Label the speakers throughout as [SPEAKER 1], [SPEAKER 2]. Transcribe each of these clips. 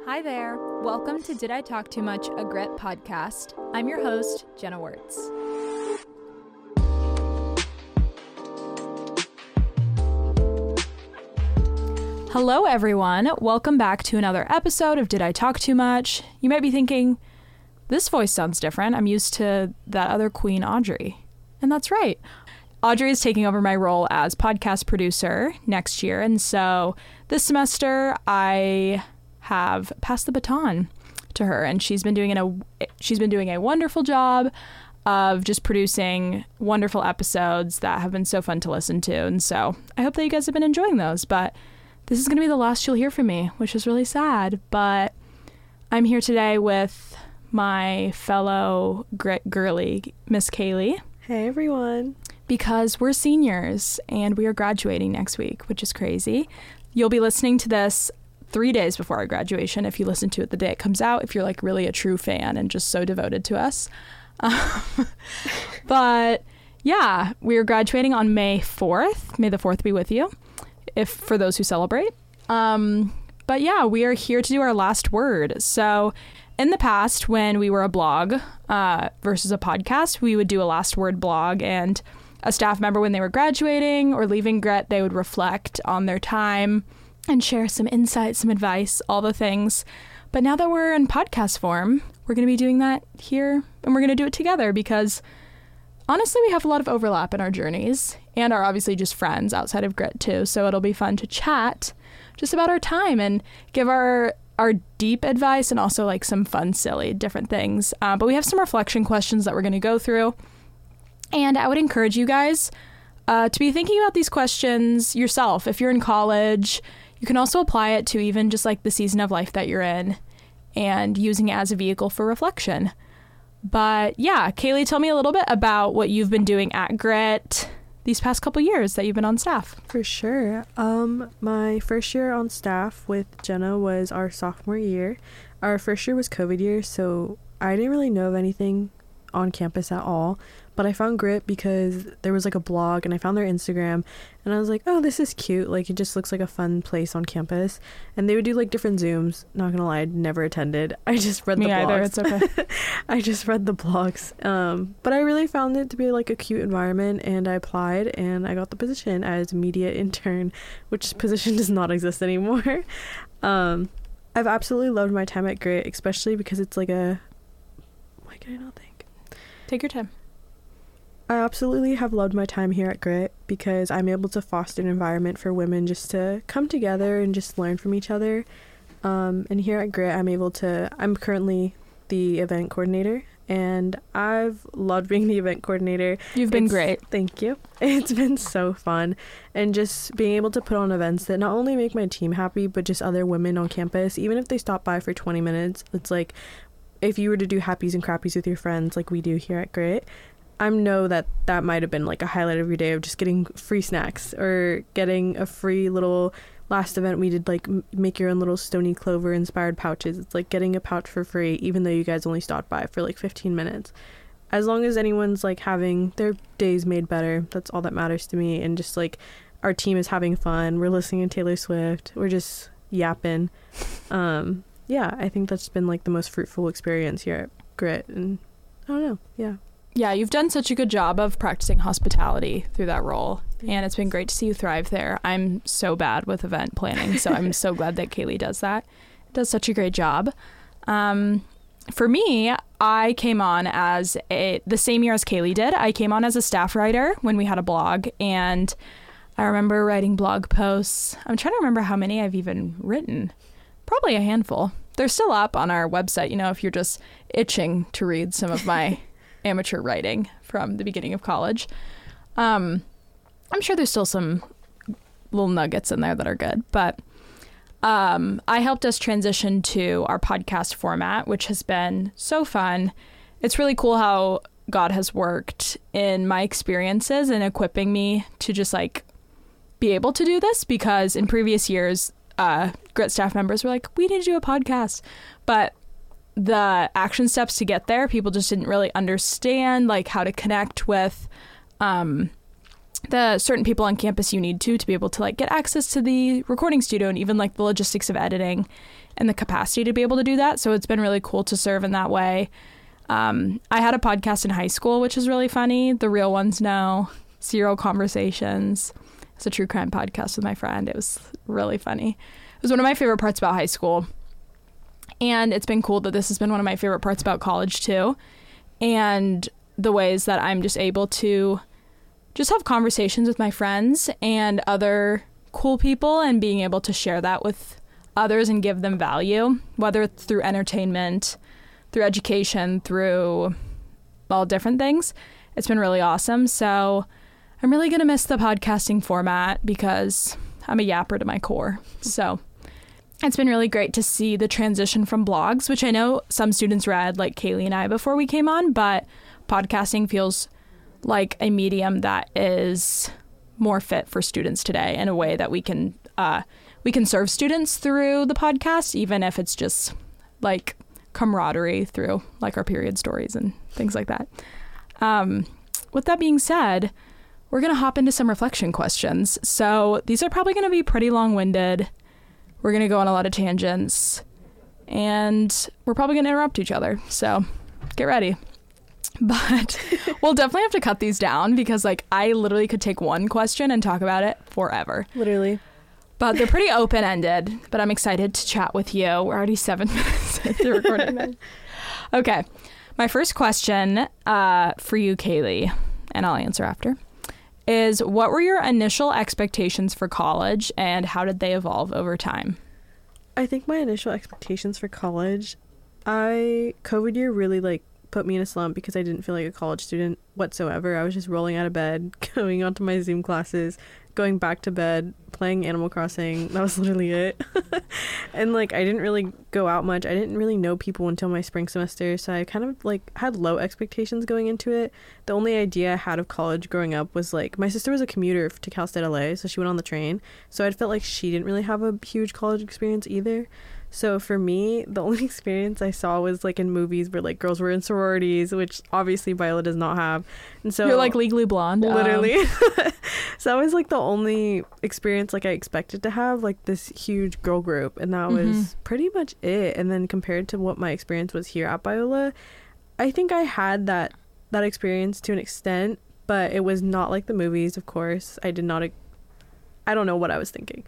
[SPEAKER 1] Hi there. Welcome to Did I Talk Too Much, a Grit podcast. I'm your host, Jenna Wirtz. Hello, everyone. Welcome back to another episode of Did I Talk Too Much? You might be thinking, this voice sounds different. I'm used to that other queen, Audrey. And that's right. Audrey is taking over my role as podcast producer next year. And so this semester, I have passed the baton to her, and she's been doing a wonderful job of just producing wonderful episodes that have been so fun to listen to. And so I hope that you guys have been enjoying those. But this is going to be the last you'll hear from me, which is really sad. But I'm here today with my fellow grit girly, Miss Kaylee.
[SPEAKER 2] Hey, everyone.
[SPEAKER 1] Because we're seniors and we are graduating next week, which is crazy. You'll be listening to this 3 days before our graduation if you listen to it the day it comes out, if you're like really a true fan and just so devoted to us. But yeah, we're graduating on May 4th. May the 4th be with you, for those who celebrate. But yeah, we are here to do our last word. So in the past, when we were a blog versus a podcast, we would do a last word blog, and a staff member, when they were graduating or leaving Grit, they would reflect on their time and share some insights, some advice, all the things. But now that we're in podcast form, we're going to be doing that here, and we're going to do it together because honestly, we have a lot of overlap in our journeys and are obviously just friends outside of Grit too. So it'll be fun to chat just about our time and give our deep advice and also like some fun, silly, different things. But we have some reflection questions that we're going to go through. And I would encourage you guys to be thinking about these questions yourself. If you're in college, you can also apply it to even just like the season of life that you're in and using it as a vehicle for reflection. But yeah, Kaylee, tell me a little bit about what you've been doing at Grit these past couple years that you've been on staff.
[SPEAKER 2] For sure. My first year on staff with Jenna was our sophomore year. Our first year was COVID year, so I didn't really know of anything on campus at all. But I found Grit because there was like a blog and I found their Instagram and I was like, oh, this is cute. Like, it just looks like a fun place on campus. And they would do like different Zooms. Not gonna lie, I never attended. I just read the blogs.
[SPEAKER 1] Me either, it's okay.
[SPEAKER 2] I just read the blogs. But I really found it to be like a cute environment, and I applied and I got the position as media intern, which position does not exist anymore. I've absolutely loved my time at Grit, especially because it's like a... Why can I not think?
[SPEAKER 1] Take your time.
[SPEAKER 2] I absolutely have loved my time here at Grit because I'm able to foster an environment for women just to come together and just learn from each other. And here at Grit, I'm currently the event coordinator, and I've loved being the event coordinator.
[SPEAKER 1] You've been great.
[SPEAKER 2] Thank you. It's been so fun. And just being able to put on events that not only make my team happy, but just other women on campus, even if they stop by for 20 minutes, it's like if you were to do happies and crappies with your friends like we do here at Grit, I know that might have been like a highlight of your day of just getting free snacks or getting a free little... Last event we did like make your own little Stony Clover inspired pouches. It's like getting a pouch for free even though you guys only stopped by for like 15 minutes. As long as anyone's like having their days made better, that's all that matters to me. And just like our team is having fun, we're listening to Taylor Swift, we're just yapping. Yeah, I think that's been like the most fruitful experience here at Grit. And I don't know,
[SPEAKER 1] Yeah, you've done such a good job of practicing hospitality through that role, and it's been great to see you thrive there. I'm so bad with event planning, so I'm so glad that Kaylee does that. Does such a great job. For me, I came on as the same year as Kaylee did. I came on as a staff writer when we had a blog, and I remember writing blog posts. I'm trying to remember how many I've even written. Probably a handful. They're still up on our website, if you're just itching to read some of my amateur writing from the beginning of college. I'm sure there's still some little nuggets in there that are good, but I helped us transition to our podcast format, which has been so fun. It's really cool how God has worked in my experiences and equipping me to just like be able to do this, because in previous years, Grit staff members were like, we need to do a podcast, but the action steps to get there, people just didn't really understand like how to connect with the certain people on campus you need to be able to like get access to the recording studio and even like the logistics of editing and the capacity to be able to do that. So it's been really cool to serve in that way. I had a podcast in high school, which is really funny. The Real Ones Know, Serial Conversations. It's a true crime podcast with my friend. It was really funny. It was one of my favorite parts about high school. And it's been cool that this has been one of my favorite parts about college too. And the ways that I'm just able to just have conversations with my friends and other cool people and being able to share that with others and give them value, whether it's through entertainment, through education, through all different things. It's been really awesome. So I'm really going to miss the podcasting format because I'm a yapper to my core. So it's been really great to see the transition from blogs, which I know some students read, like Kaylee and I, before we came on, but podcasting feels like a medium that is more fit for students today in a way that we can serve students through the podcast, even if it's just like camaraderie through like our period stories and things like that. With that being said, we're going to hop into some reflection questions. So these are probably going to be pretty long-winded. We're going to go on a lot of tangents and we're probably going to interrupt each other. So get ready. But we'll definitely have to cut these down because like I literally could take one question and talk about it forever.
[SPEAKER 2] Literally.
[SPEAKER 1] But they're pretty open-ended, but I'm excited to chat with you. We're already 7 minutes into recording this. Okay. My first question for you, Kaylee, and I'll answer after, is what were your initial expectations for college and how did they evolve over time?
[SPEAKER 2] I think my initial expectations for college, COVID year really like put me in a slump because I didn't feel like a college student whatsoever. I was just rolling out of bed, going onto my Zoom classes, going back to bed, playing Animal Crossing. That was literally it. And like I didn't really go out much. I didn't really know people until my spring semester, so I kind of like had low expectations going into it. The only idea I had of college growing up was like my sister was a commuter to Cal State LA, so she went on the train, so I felt like she didn't really have a huge college experience either. So for me, the only experience I saw was like in movies where like girls were in sororities, which obviously Viola does not have. And so
[SPEAKER 1] you're like Legally Blonde.
[SPEAKER 2] Literally. So that was like the only experience like I expected to have, like this huge girl group, and that was pretty much it. And then compared to what my experience was here at Biola, I think I had that experience to an extent, but it was not like the movies, of course. I don't know what I was thinking.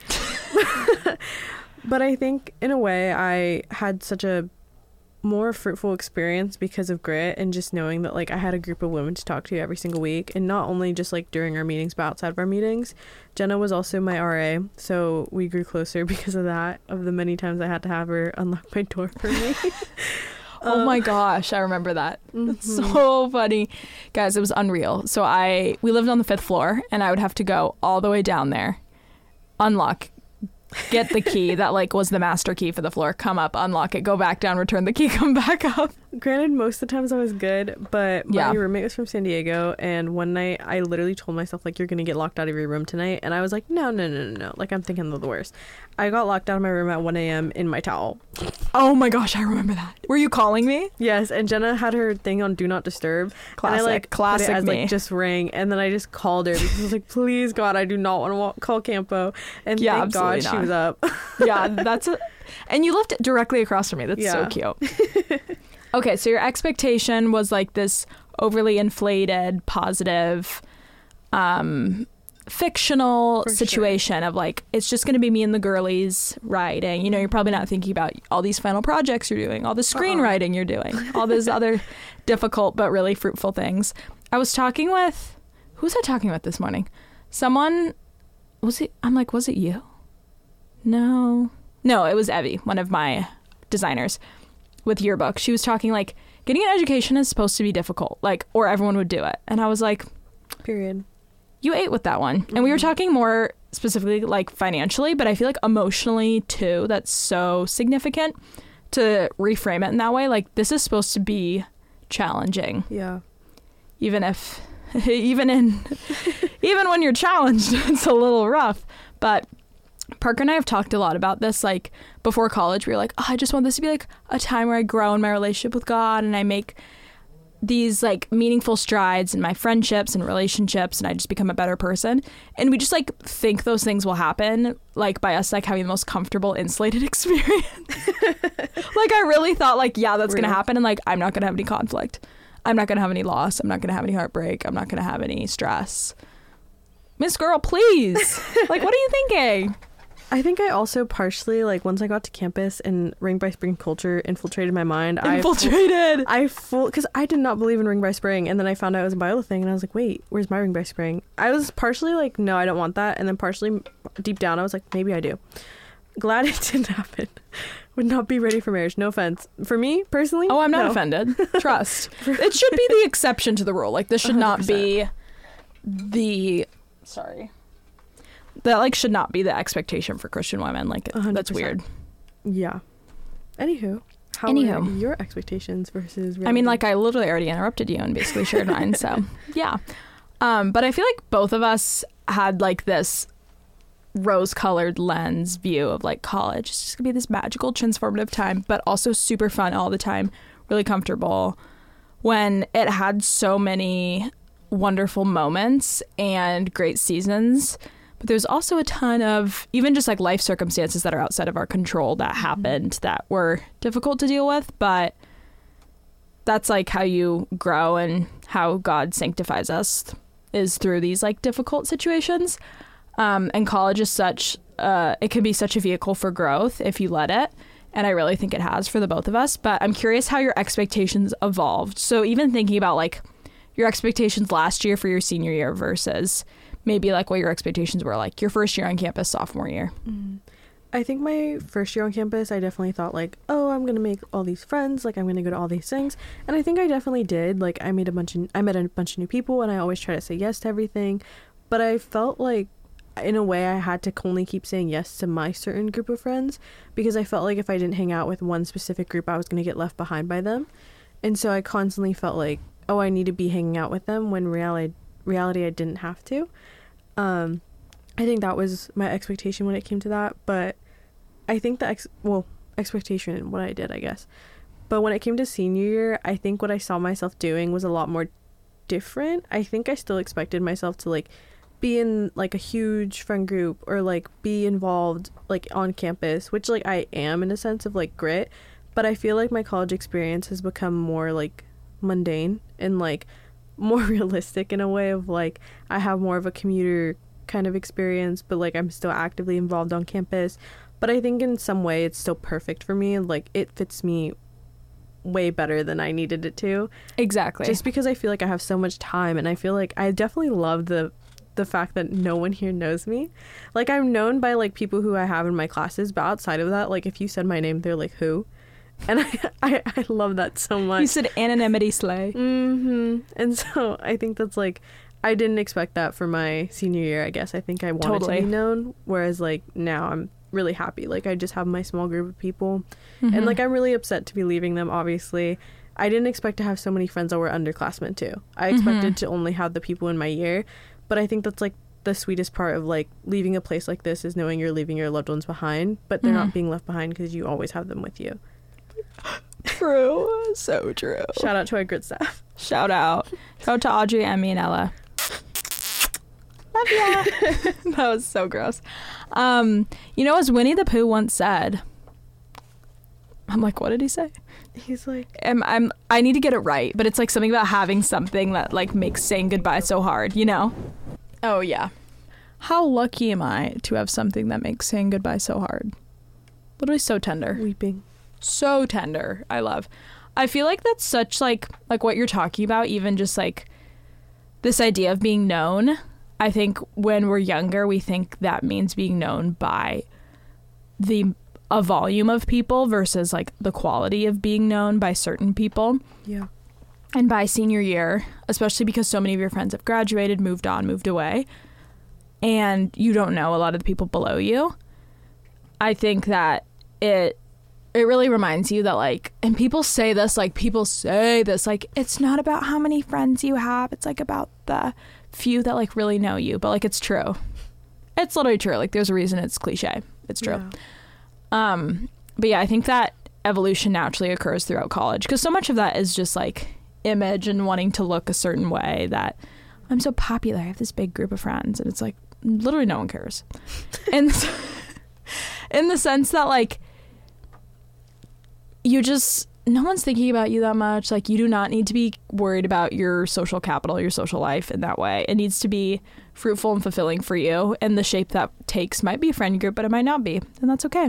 [SPEAKER 2] But I think in a way I had such a more fruitful experience because of Grit and just knowing that like I had a group of women to talk to every single week, and not only just like during our meetings but outside of our meetings. Jenna was also my RA, so we grew closer because of that, of the many times I had to have her unlock my door for me.
[SPEAKER 1] Oh my gosh, I remember that. It's so funny. Guys, it was unreal. So we lived on the 5th floor and I would have to go all the way down there, unlock, get the key that like was the master key for the floor, come up, unlock it, go back down, return the key, come back up.
[SPEAKER 2] Granted, most of the times I was good, but my roommate was from San Diego, and one night I literally told myself like, you're gonna get locked out of your room tonight, and I was like, no, like I'm thinking of the worst. I got locked out of my room at 1 a.m. in my towel.
[SPEAKER 1] Oh my gosh, I remember that. Were you calling me?
[SPEAKER 2] Yes, and Jenna had her thing on Do Not Disturb.
[SPEAKER 1] Classic,
[SPEAKER 2] and I like
[SPEAKER 1] classic
[SPEAKER 2] put it as
[SPEAKER 1] me.
[SPEAKER 2] like just ring, and then I just called her because I was like, please God, I do not want to call Campo. And thank God she was up.
[SPEAKER 1] Yeah, and you lived directly across from me. That's so cute. Okay, so your expectation was like this overly inflated, positive, fictional situation of like, it's just going to be me and the girlies writing. You know, you're probably not thinking about all these final projects you're doing, all the screenwriting you're doing, all those other difficult but really fruitful things. I was talking with, who was I talking with this morning? Someone, was it you? No, it was Evie, one of my designers with Yearbook. She was talking like, getting an education is supposed to be difficult, like, or everyone would do it. And I was like,
[SPEAKER 2] period.
[SPEAKER 1] You ate with that one. And we were talking more specifically like financially, but I feel like emotionally too, that's so significant to reframe it in that way. Like, this is supposed to be challenging.
[SPEAKER 2] Yeah.
[SPEAKER 1] Even when you're challenged, it's a little rough. But Parker and I have talked a lot about this. Like, before college, we were like, I just want this to be like a time where I grow in my relationship with God and I make these like meaningful strides in my friendships and relationships, and I just become a better person. And we just like think those things will happen, like by us like having the most comfortable insulated experience. Like I really thought like, yeah, that's gonna happen, and like I'm not gonna have any conflict, I'm not gonna have any loss, I'm not gonna have any heartbreak, I'm not gonna have any stress. Miss Girl, please. Like, what are you thinking?
[SPEAKER 2] I think I also partially, like, once I got to campus and Ring by Spring culture infiltrated my mind.
[SPEAKER 1] Infiltrated!
[SPEAKER 2] Because I did not believe in Ring by Spring, and then I found out it was a Biola thing, and I was like, wait, where's my Ring by Spring? I was partially like, no, I don't want that, and then partially, deep down, I was like, maybe I do. Glad it didn't happen. Would not be ready for marriage. No offense. For me, personally,
[SPEAKER 1] I'm not offended. Trust. It should be the exception to the rule. Like, this should 100%. Not be the... Sorry. That like should not be the expectation for Christian women. Like 100%. That's weird.
[SPEAKER 2] Yeah. Anywho, how are your expectations versus reality?
[SPEAKER 1] I mean, like I literally already interrupted you and basically shared mine. So yeah. But I feel like both of us had like this rose-colored lens view of like college. It's just gonna be this magical, transformative time, but also super fun all the time, really comfortable. When it had so many wonderful moments and great seasons. But there's also a ton of even just like life circumstances that are outside of our control that happened that were difficult to deal with. But that's like how you grow and how God sanctifies us is through these like difficult situations. And college is such, it can be such a vehicle for growth if you let it. And I really think it has for the both of us. But I'm curious how your expectations evolved. So even thinking about like your expectations last year for your senior year versus maybe like what your expectations were like your first year on campus, sophomore year.
[SPEAKER 2] I think my first year on campus, I definitely thought like, oh, I'm going to make all these friends. Like I'm going to go to all these things. And I think I definitely did. Like I met a bunch of new people, and I always try to say yes to everything. But I felt like in a way I had to only keep saying yes to my certain group of friends, because I felt like if I didn't hang out with one specific group, I was going to get left behind by them. And so I constantly felt like, oh, I need to be hanging out with them, when reality I didn't have to. I think that was my expectation when it came to that, but I think the expectation and what I did, I guess. But when it came to senior year, I think what I saw myself doing was a lot more different. I think I still expected myself to like be in like a huge friend group or like be involved like on campus, which like I am in a sense of like grit, but I feel like my college experience has become more like mundane and like more realistic in a way of like I have more of a commuter kind of experience, but like I'm still actively involved on campus. But I think in some way it's still perfect for me, and like it fits me way better than I needed it to.
[SPEAKER 1] Exactly.
[SPEAKER 2] Just because I feel like I have so much time, and I feel like I definitely love the fact that no one here knows me. Like I'm known by like people who I have in my classes, but outside of that, like if you said my name, they're like, who? And I love that so much.
[SPEAKER 1] You said anonymity slay.
[SPEAKER 2] And so I think that's like, I didn't expect that for my senior year, I guess. I think I wanted to be known, whereas like now I'm really happy. Like I just have my small group of people, and like I'm really upset to be leaving them, obviously. I didn't expect to have so many friends that were underclassmen too. I expected to only have the people in my year, but I think that's like the sweetest part of like leaving a place like this is knowing you're leaving your loved ones behind, but they're not being left behind because you always have them with you.
[SPEAKER 1] True. So true.
[SPEAKER 2] Shout out to our grit staff.
[SPEAKER 1] Shout out to Audrey, Emmy, and Ella. Love ya. That was so gross. You know, as Winnie the Pooh once said, I'm like, what did he say?
[SPEAKER 2] He's like,
[SPEAKER 1] I need to get it right, but it's like something about having something that like makes saying goodbye so hard, you know? Oh yeah. How lucky am I to have something that makes saying goodbye so hard? Literally so tender.
[SPEAKER 2] Weeping.
[SPEAKER 1] So tender. I feel like that's such like what you're talking about, even just like this idea of being known. I think when we're younger, we think that means being known by a volume of people versus like the quality of being known by certain people.
[SPEAKER 2] Yeah.
[SPEAKER 1] And by senior year, especially because so many of your friends have graduated, moved on, moved away, and you don't know a lot of the people below you, I think that it really reminds you that like, and people say this, like it's not about how many friends you have, it's like about the few that like really know you. But like, it's true. It's literally true. Like there's a reason it's cliche. It's true. Yeah. But yeah, I think that evolution naturally occurs throughout college, because so much of that is just like image and wanting to look a certain way that I'm so popular. I have this big group of friends, and it's like literally no one cares. And in the sense that like no one's thinking about you that much. Like you do not need to be worried about your social capital, your social life in that way. It needs to be fruitful and fulfilling for you, and the shape that takes might be a friend group, but it might not be, and that's okay.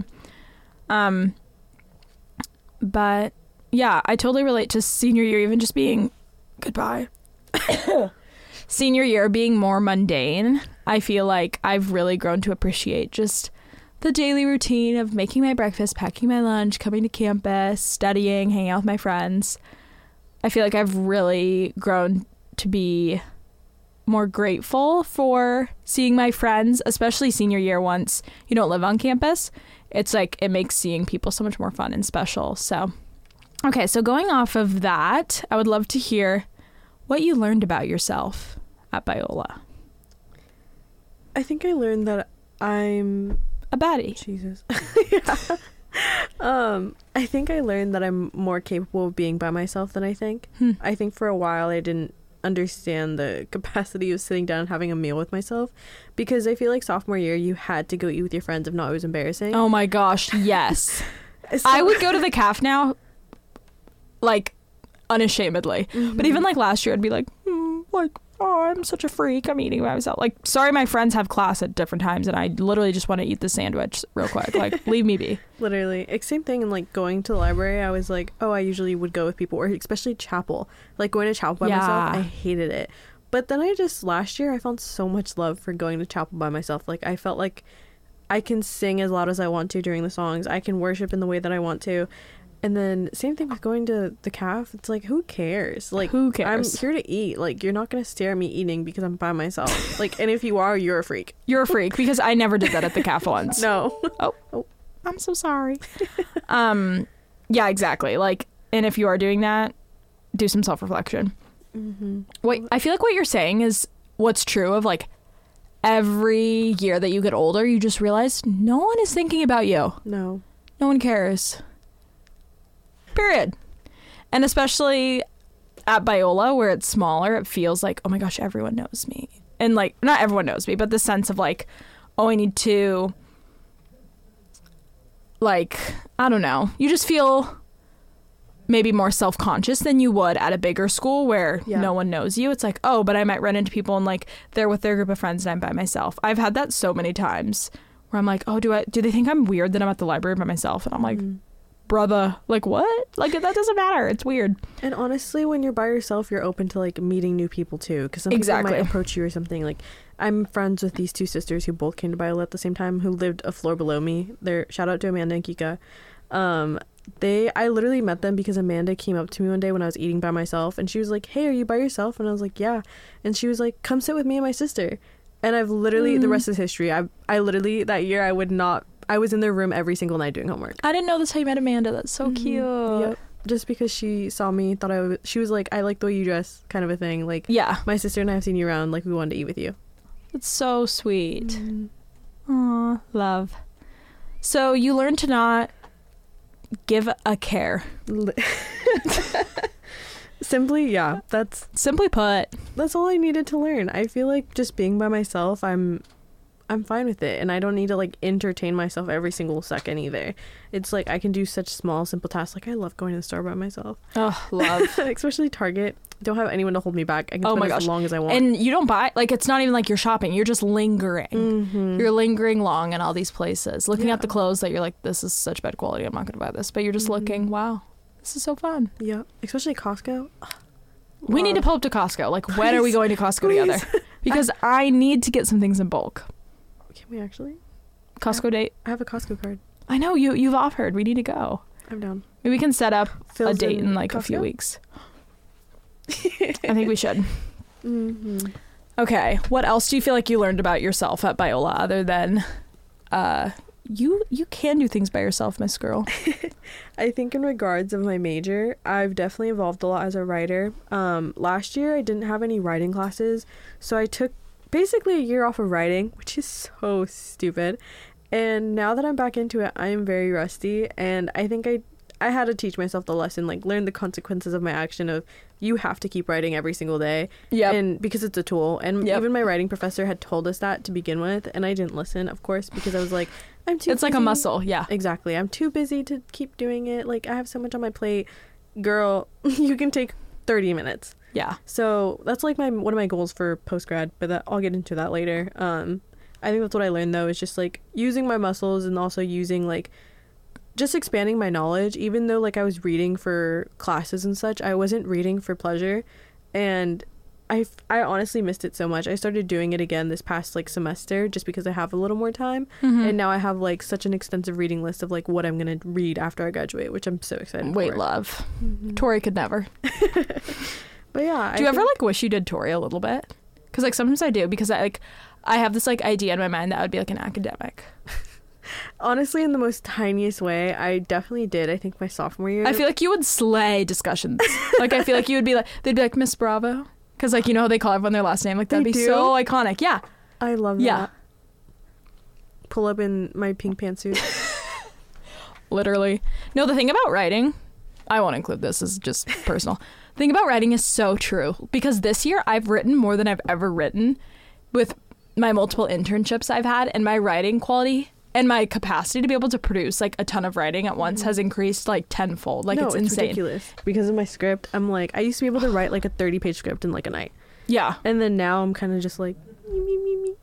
[SPEAKER 1] But yeah, I totally relate to senior year even just being goodbye. Senior year being more mundane. I feel like I've really grown to appreciate just the daily routine of making my breakfast, packing my lunch, coming to campus, studying, hanging out with my friends. I feel like I've really grown to be more grateful for seeing my friends, especially senior year once you don't live on campus. It's like it makes seeing people so much more fun and special. So, okay, so going off of that, I would love to hear what you learned about yourself at Biola.
[SPEAKER 2] I think I learned that I'm
[SPEAKER 1] a baddie.
[SPEAKER 2] Jesus. Yeah. I think I learned that I'm more capable of being by myself than I think. I think for a while I didn't understand the capacity of sitting down and having a meal with myself, because I feel like sophomore year you had to go eat with your friends. If not, it was embarrassing.
[SPEAKER 1] Oh my gosh, yes.
[SPEAKER 2] So,
[SPEAKER 1] I would go to the caf now, like, unashamedly. But even like last year I'd be like, oh, I'm such a freak, I'm eating by myself. Like, sorry, my friends have class at different times and I literally just want to eat the sandwich real quick. Like, leave me be.
[SPEAKER 2] Literally. Same thing. And like going to the library, I was like, oh, I usually would go with people, or especially chapel. Like going to chapel by myself, I hated it. But then last year I found so much love for going to chapel by myself. Like I felt like I can sing as loud as I want to during the songs. I can worship in the way that I want to. And then same thing with going to the caf. It's like, who cares? Like,
[SPEAKER 1] who cares?
[SPEAKER 2] I'm here to eat. Like, you're not going to stare at me eating because I'm by myself. Like, and if you are, you're a freak.
[SPEAKER 1] You're a freak, because I never did that at the caf once.
[SPEAKER 2] No.
[SPEAKER 1] Oh, I'm so sorry. Yeah, exactly. Like, and if you are doing that, do some self-reflection. Wait, I feel like what you're saying is what's true of like every year that you get older, you just realize no one is thinking about you.
[SPEAKER 2] No
[SPEAKER 1] one cares. Period. And especially at Biola, where it's smaller, it feels like, oh my gosh, everyone knows me. And like, not everyone knows me, but the sense of like, oh, I need to, like, I don't know. You just feel maybe more self-conscious than you would at a bigger school where no one knows you. It's like, oh, but I might run into people and like they're with their group of friends and I'm by myself. I've had that so many times where I'm like, oh, do they think I'm weird that I'm at the library by myself? And I'm like, brother, like what? Like that doesn't matter. It's weird.
[SPEAKER 2] And honestly, when you're by yourself, you're open to like meeting new people too, because some people might approach you or something. Like I'm friends with these two sisters who both came to Biola at the same time, who lived a floor below me. Shout out to Amanda and Kika. I literally met them because Amanda came up to me one day when I was eating by myself and she was like, hey, are you by yourself? And I was like, yeah. And she was like, come sit with me and my sister. And I've literally the rest is history. I literally that year I was in their room every single night doing homework.
[SPEAKER 1] I didn't know that's how you met Amanda. That's so cute.
[SPEAKER 2] Yep. Just because she saw me, she was like, I like the way you dress, kind of a thing. Like,
[SPEAKER 1] yeah,
[SPEAKER 2] my sister and I have seen you around. Like, we wanted to eat with you.
[SPEAKER 1] It's so sweet. Aw, love. So you learned to not give a care.
[SPEAKER 2] Simply, yeah.
[SPEAKER 1] Simply put.
[SPEAKER 2] That's all I needed to learn. I feel like just being by myself, I'm fine with it, and I don't need to like entertain myself every single second either. It's like I can do such small simple tasks. Like I love going to the store by myself.
[SPEAKER 1] Oh, love.
[SPEAKER 2] Especially Target. Don't have anyone to hold me back. I can spend as long as I want.
[SPEAKER 1] And you don't buy, like, it's not even like you're shopping, you're just lingering. You're lingering long in all these places, looking at the clothes that you're like, this is such bad quality, I'm not gonna buy this, but you're just looking, wow, this is so fun.
[SPEAKER 2] Yeah, especially Costco.
[SPEAKER 1] We need to pull up to Costco. Like, when are we going to Costco together? Because I need to get some things in bulk.
[SPEAKER 2] Can we actually?
[SPEAKER 1] Costco date?
[SPEAKER 2] I have a Costco card.
[SPEAKER 1] I know, you've offered. We need to go.
[SPEAKER 2] I'm down.
[SPEAKER 1] Maybe we can set up
[SPEAKER 2] Phil's
[SPEAKER 1] a date in like
[SPEAKER 2] Costco?
[SPEAKER 1] A few weeks. I think we should. Okay, what else do you feel like you learned about yourself at Biola other than you can do things by yourself, Miss Girl?
[SPEAKER 2] I think in regards of my major, I've definitely evolved a lot as a writer. Last year I didn't have any writing classes, so I took basically a year off of writing, which is so stupid. And now that I'm back into it, I am very rusty, and I think I had to teach myself the lesson, like learn the consequences of my action of you have to keep writing every single day.
[SPEAKER 1] Yep.
[SPEAKER 2] And because it's a tool. And even my writing professor had told us that to begin with, and I didn't listen, of course, because I was like, I'm too
[SPEAKER 1] It's
[SPEAKER 2] busy.
[SPEAKER 1] like a muscle, yeah.
[SPEAKER 2] Exactly. I'm too busy to keep doing it. Like, I have so much on my plate. Girl, you can take 30 minutes.
[SPEAKER 1] Yeah.
[SPEAKER 2] So that's like one of my goals for post-grad, but I'll get into that later. I think that's what I learned, though, is just like using my muscles and also using like just expanding my knowledge. Even though like I was reading for classes and such, I wasn't reading for pleasure, and I honestly missed it so much. I started doing it again this past like semester just because I have a little more time, and now I have like such an extensive reading list of like what I'm gonna read after I graduate, which I'm so excited
[SPEAKER 1] Wait,
[SPEAKER 2] for.
[SPEAKER 1] love. Tori could never.
[SPEAKER 2] But yeah,
[SPEAKER 1] Do you ever like wish you did Tori a little bit? Because like sometimes I do, because I have this like idea in my mind that I would be like an academic.
[SPEAKER 2] Honestly, in the most tiniest way, I definitely did. I think my sophomore year.
[SPEAKER 1] I feel like you would slay discussions. Like I feel like you would be like, they'd be like Miss Bravo, because like, you know how they call everyone their last name, like that'd
[SPEAKER 2] They
[SPEAKER 1] be
[SPEAKER 2] do?
[SPEAKER 1] so iconic. Yeah.
[SPEAKER 2] I love
[SPEAKER 1] Yeah.
[SPEAKER 2] that. Pull up in my pink pantsuit.
[SPEAKER 1] Literally. No, the thing about writing, I won't include this, this is just personal. The thing about writing is so true, because this year I've written more than I've ever written with my multiple internships I've had, and my writing quality and my capacity to be able to produce like a ton of writing at once has increased like tenfold. Like,
[SPEAKER 2] No,
[SPEAKER 1] it's insane.
[SPEAKER 2] ridiculous. Because of my script, I'm like, I used to be able to write like a 30-page script in like a night.
[SPEAKER 1] Yeah.
[SPEAKER 2] And then now I'm kind of just like, me.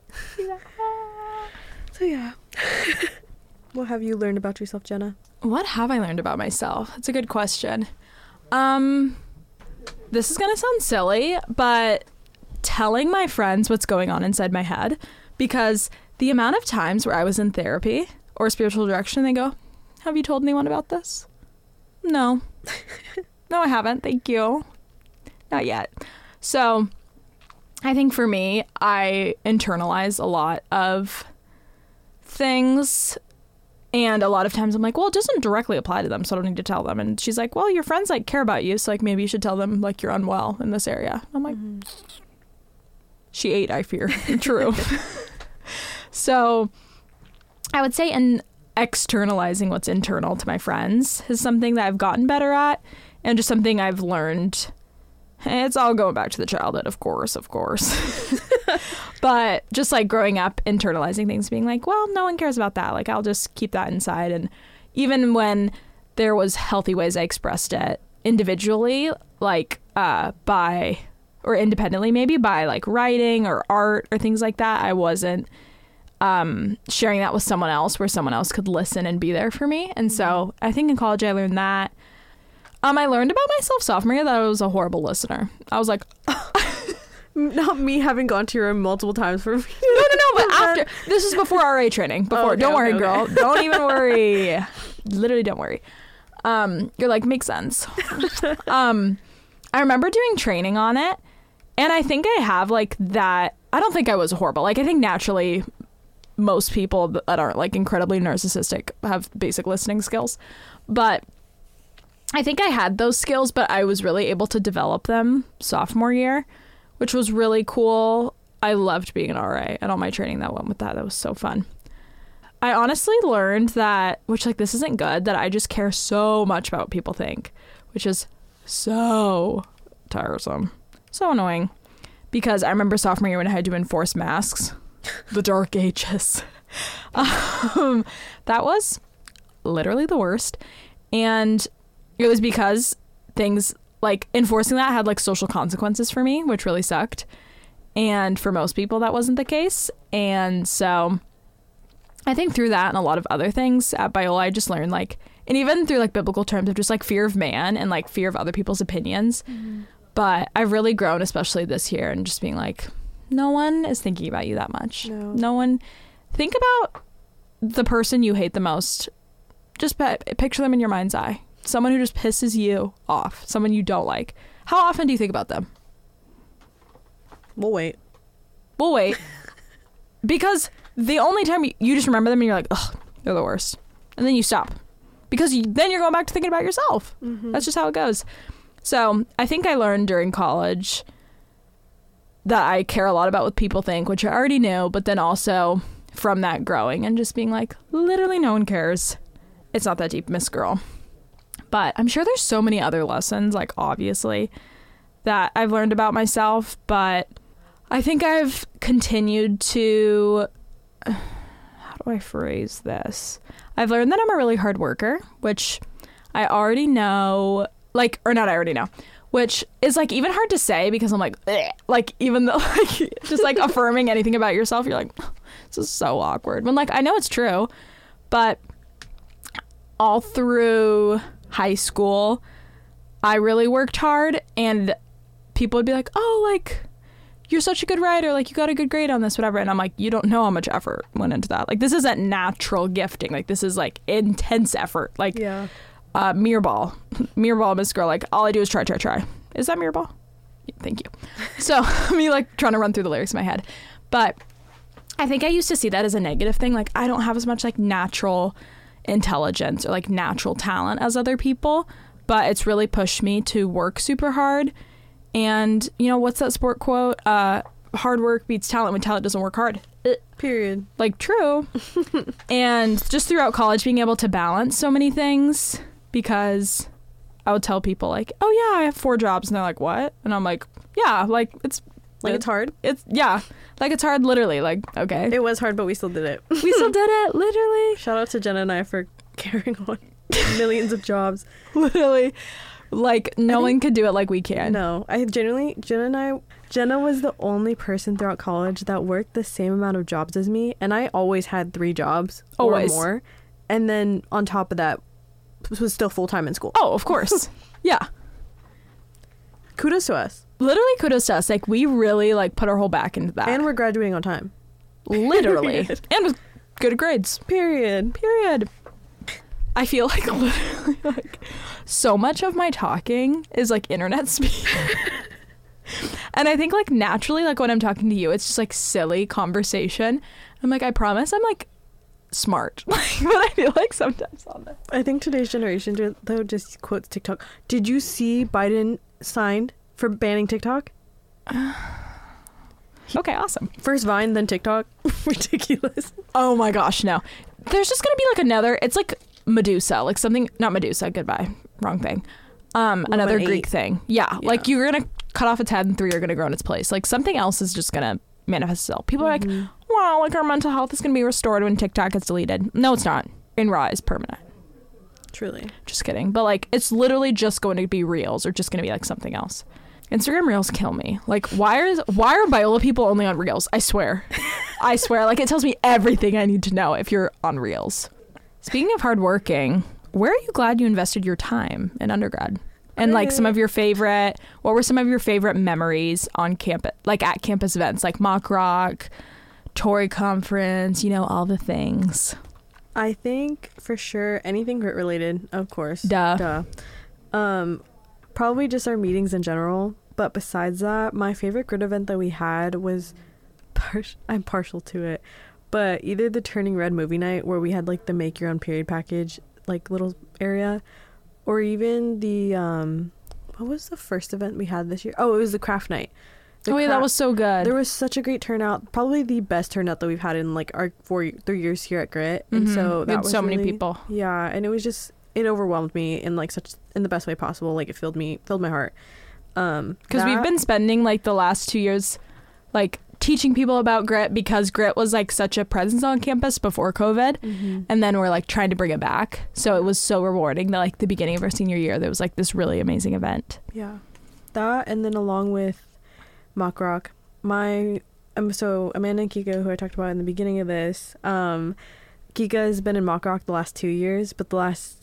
[SPEAKER 2] So yeah. What have you learned about yourself, Jenna?
[SPEAKER 1] What have I learned about myself? That's a good question. This is going to sound silly, but telling my friends what's going on inside my head, because the amount of times where I was in therapy or spiritual direction, they go, have you told anyone about this? No. No, I haven't. Thank you. Not yet. So I think for me, I internalize a lot of things. And a lot of times I'm like, well, it doesn't directly apply to them, so I don't need to tell them. And she's like, well, your friends like care about you, so like maybe you should tell them like you're unwell in this area. I'm like, she ate, I fear. True. So I would say externalizing what's internal to my friends is something that I've gotten better at, and just something I've learned. It's all going back to the childhood, of course. But just like growing up, internalizing things, being like, well, no one cares about that. Like, I'll just keep that inside. And even when there was healthy ways I expressed it individually, like or independently, maybe by like writing or art or things like that, I wasn't sharing that with someone else where someone else could listen and be there for me. And so I think in college I learned that. I learned about myself sophomore year that I was a horrible listener. I was like,
[SPEAKER 2] Not me having gone to your room multiple times for
[SPEAKER 1] no, but after. This is before RA training. Before.
[SPEAKER 2] Okay,
[SPEAKER 1] Don't worry,
[SPEAKER 2] okay.
[SPEAKER 1] girl. Don't even worry. Literally don't worry. You're like, makes sense. I remember doing training on it, and I think I have like that. I don't think I was horrible. Like, I think naturally most people that aren't like incredibly narcissistic have basic listening skills. But I think I had those skills, but I was really able to develop them sophomore year, which was really cool. I loved being an RA and all my training that went with that. That was so fun. I honestly learned that, which like this isn't good, that I just care so much about what people think, which is so tiresome, so annoying. Because I remember sophomore year when I had to enforce masks, the dark ages. That was literally the worst. And it was because things like enforcing that had like social consequences for me, which really sucked. And for most people, that wasn't the case. And so I think through that and a lot of other things at Biola, I just learned like, and even through like biblical terms of just like fear of man and like fear of other people's opinions. But I've really grown, especially this year, and just being like, no one is thinking about you that much. No one. Think about the person you hate the most. Just picture them in your mind's eye. Someone who just pisses you off. Someone you don't like. How often do you think about them?
[SPEAKER 2] We'll wait.
[SPEAKER 1] Because the only time you just remember them and you're like, ugh, they're the worst. And then you stop. Because then you're going back to thinking about yourself. That's just how it goes. So I think I learned during college that I care a lot about what people think, which I already knew, but then also from that growing and just being like, literally no one cares. It's not that deep, Miss Girl. But I'm sure there's so many other lessons, like obviously, that I've learned about myself. But I think I've continued to, how do I phrase this? I've learned that I'm a really hard worker, which I already know, like, or not I already know, which is like even hard to say because I'm like, ugh. Like even though like just like affirming anything about yourself, you're like, this is so awkward. When like I know it's true, but all through high school, I really worked hard and people would be like, oh, like you're such a good writer, like you got a good grade on this, whatever. And I'm like, you don't know how much effort went into that. Like this isn't natural gifting. Like this is like intense effort. Like
[SPEAKER 2] Yeah.
[SPEAKER 1] Mirror ball, Miss Girl. Like all I do is try. Is that mirror ball? Yeah, thank you. So me like trying to run through the lyrics in my head, but I think I used to see that as a negative thing. Like I don't have as much like natural intelligence or like natural talent as other people, but it's really pushed me to work super hard. And you know what's that sport quote? Hard work beats talent when talent doesn't work hard.
[SPEAKER 2] Period.
[SPEAKER 1] Like true. And just throughout college being able to balance so many things, because I would tell people like, oh yeah, I have 4 jobs, and they're like, what? And I'm like, yeah, like it's
[SPEAKER 2] hard.
[SPEAKER 1] It's yeah, like it's hard literally. Like okay,
[SPEAKER 2] It was hard, but we still did it.
[SPEAKER 1] we still did it literally.
[SPEAKER 2] Shout out to Jenna and I for carrying on millions of jobs.
[SPEAKER 1] Literally, like no one could do it like we can.
[SPEAKER 2] No, I genuinely, Jenna was the only person throughout college that worked the same amount of jobs as me, and I always had 3 jobs
[SPEAKER 1] Always.
[SPEAKER 2] or more, and then on top of that, was still full time in school.
[SPEAKER 1] Oh, of course. Yeah.
[SPEAKER 2] Kudos to us,
[SPEAKER 1] Literally kudos to us. Like we really like put our whole back into that.
[SPEAKER 2] and we're graduating on time.
[SPEAKER 1] Literally.
[SPEAKER 2] Period.
[SPEAKER 1] And with good grades.
[SPEAKER 2] Period.
[SPEAKER 1] I feel like literally like so much of my talking is like internet speak. And I think like naturally like when I'm talking to you, it's just like silly conversation. I'm like, I promise I'm like smart. But I feel like sometimes on this.
[SPEAKER 2] I think today's generation though just quotes TikTok. Did you see Biden signed for banning TikTok?
[SPEAKER 1] Okay, awesome.
[SPEAKER 2] First Vine, then TikTok. Ridiculous.
[SPEAKER 1] Oh my gosh, no. There's just gonna be like another, it's like Medusa, like something, not Medusa, goodbye, wrong thing. Another Greek thing. Yeah, like you're gonna cut off its head and 3 are gonna grow in its place. Like something else is just gonna manifest itself. People are like, wow, like our mental health is gonna be restored when TikTok gets deleted. No, it's not. In Raw is permanent.
[SPEAKER 2] Truly.
[SPEAKER 1] Just kidding. But like it's literally just going to be Reels or just gonna be like something else. Instagram Reels kill me. Like why are Biola people only on Reels? I swear. Like it tells me everything I need to know if you're on Reels. Speaking of hardworking, where are you glad you invested your time in undergrad? And like some of your favorite, what were some of your favorite memories on campus, like at campus events, like Mock Rock, Tory Conference, you know, all the things.
[SPEAKER 2] I think for sure anything grit related, of course.
[SPEAKER 1] Duh.
[SPEAKER 2] Probably just our meetings in general. But besides that, my favorite grit event that we had was, I'm partial to it, but either the Turning Red movie night where we had like the make your own period package, like little area, or even the, what was the first event we had this year? Oh, it was the craft night.
[SPEAKER 1] That was so good.
[SPEAKER 2] There was such a great turnout, probably the best turnout that we've had in like our 3 years here at Grit. And so that was
[SPEAKER 1] so
[SPEAKER 2] really,
[SPEAKER 1] many people.
[SPEAKER 2] Yeah, and it was just, it overwhelmed me in like in the best way possible. Like it filled my heart.
[SPEAKER 1] Because we've been spending like the last 2 years like teaching people about Grit, because Grit was like such a presence on campus before COVID, and then we're like trying to bring it back. So it was so rewarding that like the beginning of our senior year there was like this really amazing event.
[SPEAKER 2] Yeah, that, and then along with Mock Rock, so Amanda and Kika, who I talked about in the beginning of this, Kika has been in Mock Rock the last 2 years, but the last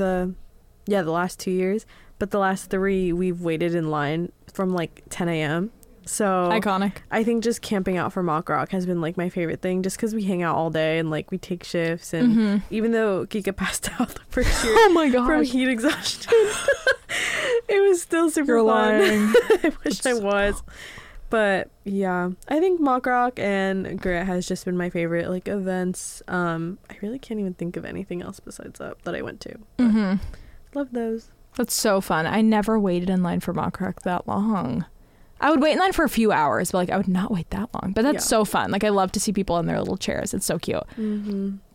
[SPEAKER 2] 2 years, but the last 3 we've waited in line from like 10 a.m. So
[SPEAKER 1] iconic.
[SPEAKER 2] I think just camping out for Mock Rock has been like my favorite thing, just because we hang out all day and like we take shifts, and even though Kika passed out the first year
[SPEAKER 1] oh my gosh,
[SPEAKER 2] from heat exhaustion, it was still super
[SPEAKER 1] You're
[SPEAKER 2] fun.
[SPEAKER 1] lying.
[SPEAKER 2] I wish I was. But yeah, I think Mock Rock and Grit has just been my favorite like events. I really can't even think of anything else besides that I went to. But love those.
[SPEAKER 1] That's so fun. I never waited in line for Mock Rock that long. I would wait in line for a few hours, but like I would not wait that long. But that's so fun. Like I love to see people in their little chairs. It's so cute.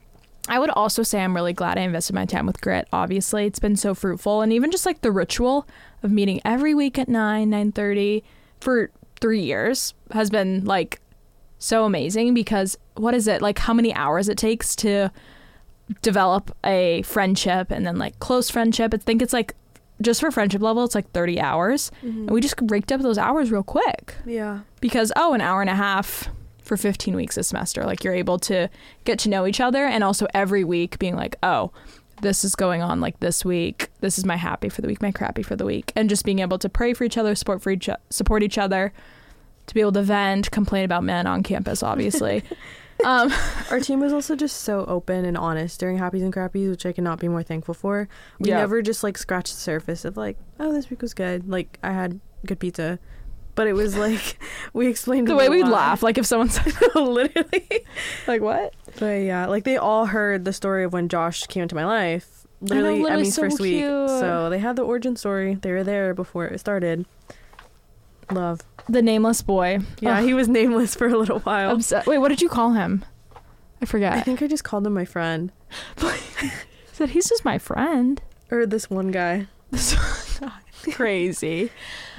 [SPEAKER 1] I would also say I'm really glad I invested my time with Grit. Obviously, it's been so fruitful. And even just like the ritual of meeting every week at 9:30 for 3 years has been like so amazing, because what is it, like how many hours it takes to develop a friendship and then like close friendship. I think it's like just for friendship level, it's like 30 hours. And we just raked up those hours real quick.
[SPEAKER 2] Yeah.
[SPEAKER 1] Because, an hour and a half for 15 weeks a semester. Like you're able to get to know each other, and also every week being like, oh, this is going on like this week. This is my happy for the week, my crappy for the week. And just being able to pray for each other, support each other, to be able to vent, complain about men on campus, obviously.
[SPEAKER 2] Our team was also just so open and honest during Happies and Crappies, which I cannot be more thankful for. We never just like scratched the surface of like, oh, this week was good. Like I had good pizza. But it was like, we explained
[SPEAKER 1] the way we'd laugh, like if someone said,
[SPEAKER 2] literally,
[SPEAKER 1] like what?
[SPEAKER 2] But yeah, like they all heard the story of when Josh came into my life, literally Emmy's
[SPEAKER 1] so
[SPEAKER 2] first week.
[SPEAKER 1] cute.
[SPEAKER 2] So they had the origin story. They were there before it started. Love.
[SPEAKER 1] The nameless boy.
[SPEAKER 2] Yeah, he was nameless for a little while.
[SPEAKER 1] Wait, what did you call him? I forget.
[SPEAKER 2] I think I just called him my friend.
[SPEAKER 1] Said he's just my friend.
[SPEAKER 2] Or this one guy.
[SPEAKER 1] Crazy.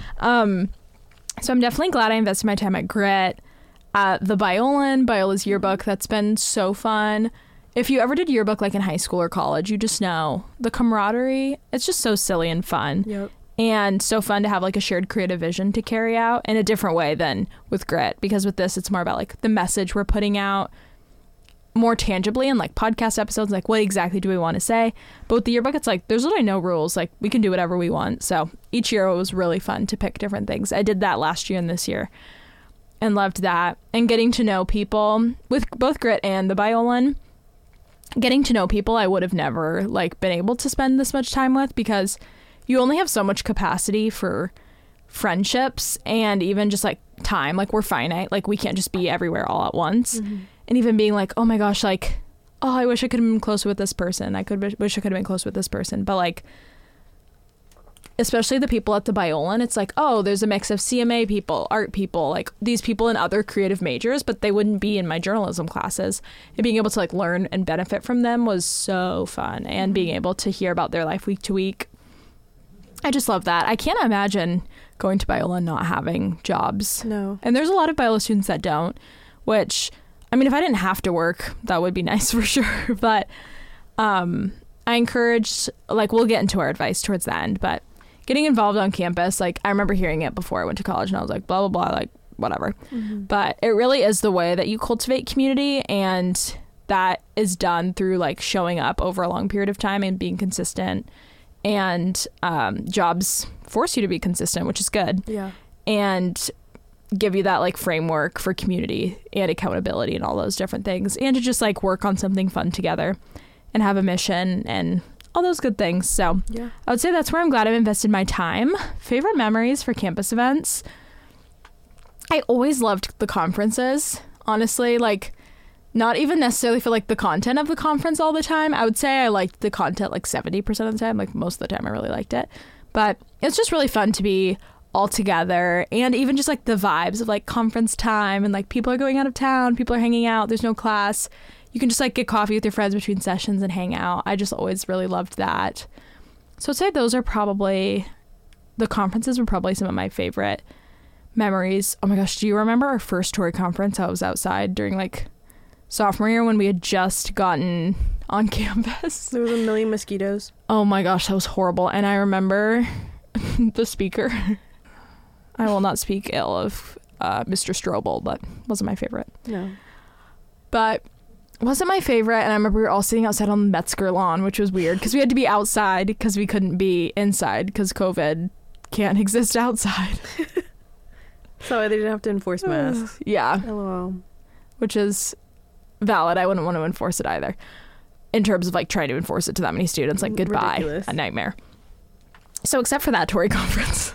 [SPEAKER 1] So I'm definitely glad I invested my time at Grit. The Biola's yearbook, that's been so fun. If you ever did yearbook like in high school or college, you just know the camaraderie. It's just so silly and fun.
[SPEAKER 2] Yep.
[SPEAKER 1] And so fun to have like a shared creative vision to carry out in a different way than with Grit. Because with this, it's more about like the message we're putting out more tangibly in like podcast episodes, like what exactly do we want to say. But with the yearbook, it's like there's really no rules, like we can do whatever we want. So each year it was really fun to pick different things. I did that last year and this year and loved that. And getting to know people with both Grit and the Biolan, getting to know people I would have never like been able to spend this much time with, because you only have so much capacity for friendships and even just like time. Like we're finite, like we can't just be everywhere all at once. And even being like, oh my gosh, like, oh, I wish I could have been closer with this person. Wish I could have been close with this person. But like, especially the people at the Biolan, it's like, oh, there's a mix of CMA people, art people, like these people in other creative majors, but they wouldn't be in my journalism classes. And being able to like learn and benefit from them was so fun. And being able to hear about their life week to week. I just love that. I can't imagine going to Biola and not having jobs.
[SPEAKER 2] No.
[SPEAKER 1] And there's a lot of Biola students that don't, which, I mean, if I didn't have to work, that would be nice for sure. But I encouraged, like, we'll get into our advice towards the end, but getting involved on campus, like, I remember hearing it before I went to college and I was like, blah, blah, blah, like, whatever. But it really is the way that you cultivate community, and that is done through, like, showing up over a long period of time and being consistent. And jobs force you to be consistent, which is good.
[SPEAKER 2] Yeah.
[SPEAKER 1] And give you that like framework for community and accountability and all those different things, and to just like work on something fun together and have a mission and all those good things. So
[SPEAKER 2] yeah,
[SPEAKER 1] I would say that's where I'm glad I've invested my time. Favorite memories for campus events. I always loved the conferences, honestly, like not even necessarily for like the content of the conference all the time. I would say I liked the content like 70% of the time, like most of the time I really liked it. But it's just really fun to be all together, and even just like the vibes of like conference time, and like people are going out of town, people are hanging out, there's no class. You can just like get coffee with your friends between sessions and hang out. I just always really loved that. So I'd say those are probably, the conferences were probably some of my favorite memories. Oh my gosh, do you remember our first Tory conference? I was outside during like sophomore year when we had just gotten on campus.
[SPEAKER 2] There was a million mosquitoes.
[SPEAKER 1] Oh my gosh, that was horrible. And I remember the speaker. I will not speak ill of Mr. Strobel, but wasn't my favorite.
[SPEAKER 2] No.
[SPEAKER 1] But wasn't my favorite, and I remember we were all sitting outside on the Metzger lawn, which was weird because we had to be outside because we couldn't be inside because COVID can't exist outside.
[SPEAKER 2] So they didn't have to enforce masks.
[SPEAKER 1] Yeah.
[SPEAKER 2] LOL.
[SPEAKER 1] Which is valid. I wouldn't want to enforce it either. In terms of like trying to enforce it to that many students, like goodbye,
[SPEAKER 2] ridiculous.
[SPEAKER 1] A nightmare. So except for that Tory conference.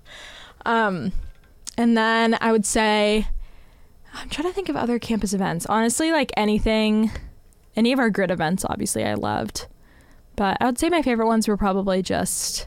[SPEAKER 1] And then I would say, I'm trying to think of other campus events. Honestly, like any of our grid events, obviously I loved. But I would say my favorite ones were probably just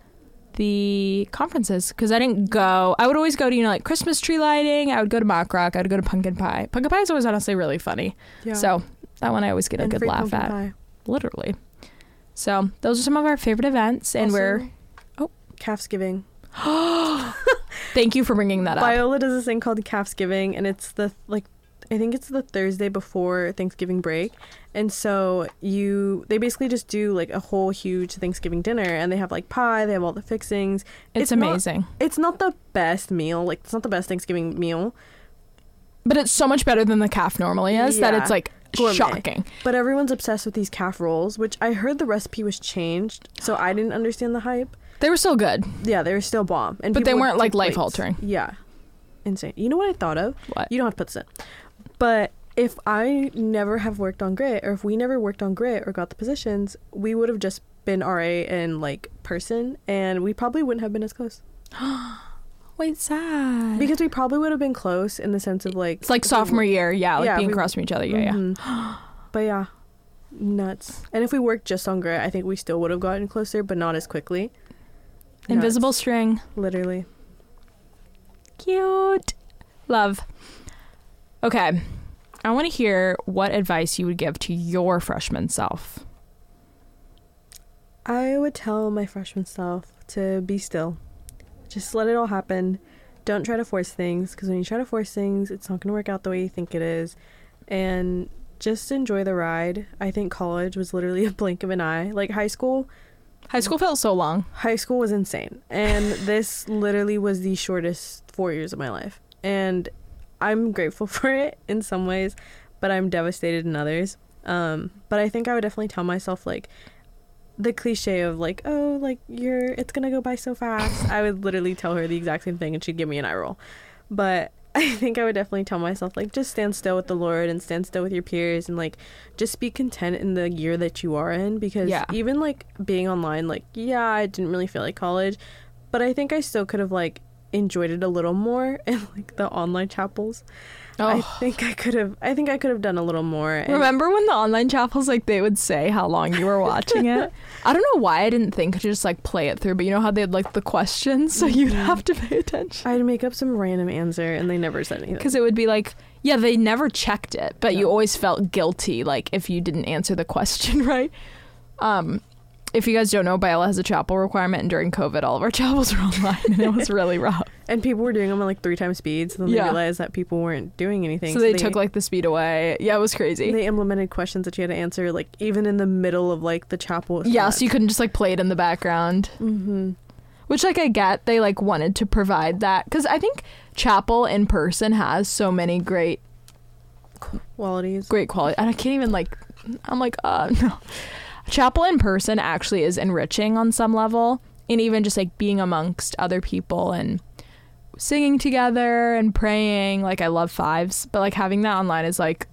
[SPEAKER 1] the conferences, because I would always go to, like Christmas tree lighting. I would go to mock rock. I would go to pumpkin pie. Pumpkin pie is always honestly really funny.
[SPEAKER 2] Yeah.
[SPEAKER 1] So That one I always get a
[SPEAKER 2] And
[SPEAKER 1] good
[SPEAKER 2] free
[SPEAKER 1] laugh
[SPEAKER 2] pumpkin
[SPEAKER 1] at.
[SPEAKER 2] pie.
[SPEAKER 1] Literally. So those are some of our favorite events, and
[SPEAKER 2] Also, Calfsgiving.
[SPEAKER 1] Thank you for bringing that up.
[SPEAKER 2] Biola does this thing called Calfsgiving, and it's I think it's the Thursday before Thanksgiving break. And so they basically just do like a whole huge Thanksgiving dinner, and they have like pie, they have all the fixings.
[SPEAKER 1] It's amazing.
[SPEAKER 2] It's not the best meal, like it's not the best Thanksgiving meal.
[SPEAKER 1] But it's so much better than the calf normally is that it's like
[SPEAKER 2] Gourmet.
[SPEAKER 1] shocking.
[SPEAKER 2] But everyone's obsessed with these calf rolls, which I heard the recipe was changed, so I didn't understand the hype.
[SPEAKER 1] They were still good.
[SPEAKER 2] Yeah, they were still bomb. And
[SPEAKER 1] But they
[SPEAKER 2] people
[SPEAKER 1] weren't
[SPEAKER 2] would
[SPEAKER 1] like
[SPEAKER 2] take plates.
[SPEAKER 1] life-altering.
[SPEAKER 2] Yeah. Insane. You know what I thought of?
[SPEAKER 1] What?
[SPEAKER 2] You don't have to put this in. But if I never have worked on grit, or if we never worked on grit or got the positions, we would have just been RA in like person, and we probably wouldn't have been as close.
[SPEAKER 1] Wait, sad.
[SPEAKER 2] Because we probably would have been close in the sense of like...
[SPEAKER 1] It's like sophomore year, yeah, like
[SPEAKER 2] Yeah,
[SPEAKER 1] being
[SPEAKER 2] we-
[SPEAKER 1] across from each other, yeah.
[SPEAKER 2] Mhm. But yeah, nuts. And if we worked just on grit, I think we still would have gotten closer, but not as quickly.
[SPEAKER 1] Invisible
[SPEAKER 2] Nuts.
[SPEAKER 1] string.
[SPEAKER 2] Literally.
[SPEAKER 1] Cute. Love. Okay. I want to hear what advice you would give to your freshman self.
[SPEAKER 2] I would tell my freshman self to be still. Just let it all happen. Don't try to force things, because when you try to force things, it's not going to work out the way you think it is. And just enjoy the ride. I think college was literally a blink of an eye. Like high school
[SPEAKER 1] Felt so long.
[SPEAKER 2] High school was insane. And this literally was the shortest 4 years of my life. And I'm grateful for it in some ways, but I'm devastated in others. But I think I would definitely tell myself, like, the cliche of, like, oh, like, it's gonna go by so fast. I would literally tell her the exact same thing, and she'd give me an eye roll. But I think I would definitely tell myself, like, just stand still with the Lord and stand still with your peers, and, like, just be content in the year that you are in. Because even, like, being online, like, yeah, I didn't really feel like college, but I think I still could have, like, enjoyed it a little more in, like, the online chapels. I think I could have done a little more. And
[SPEAKER 1] Remember when the online chapels, like, they would say how long you were watching it? I don't know why I didn't think to just, like, play it through, but you know how they had, like, the questions, so you'd have to pay attention.
[SPEAKER 2] I'd make up some random answer, and they never said anything.
[SPEAKER 1] Because it would be like, yeah, they never checked it, but you always felt guilty, like, if you didn't answer the question right. If you guys don't know, Biola has a chapel requirement, and during COVID, all of our chapels were online, and it was really rough.
[SPEAKER 2] And people were doing them at, like, 3 times speed, so then they realized that people weren't doing anything.
[SPEAKER 1] So they took, like, the speed away. Yeah, it was crazy.
[SPEAKER 2] They implemented questions that you had to answer, like, even in the middle of, like, the chapel.
[SPEAKER 1] Yeah, so you couldn't just, like, play it in the background.
[SPEAKER 2] Mm-hmm.
[SPEAKER 1] Which, like, I get. They, like, wanted to provide that. Because I think chapel in person has so many great
[SPEAKER 2] qualities.
[SPEAKER 1] Great quality. And I can't even, like, I'm like, no. Chapel in person actually is enriching on some level. And even just, like, being amongst other people and singing together and praying. Like, I love fives. But, like, having that online is, like,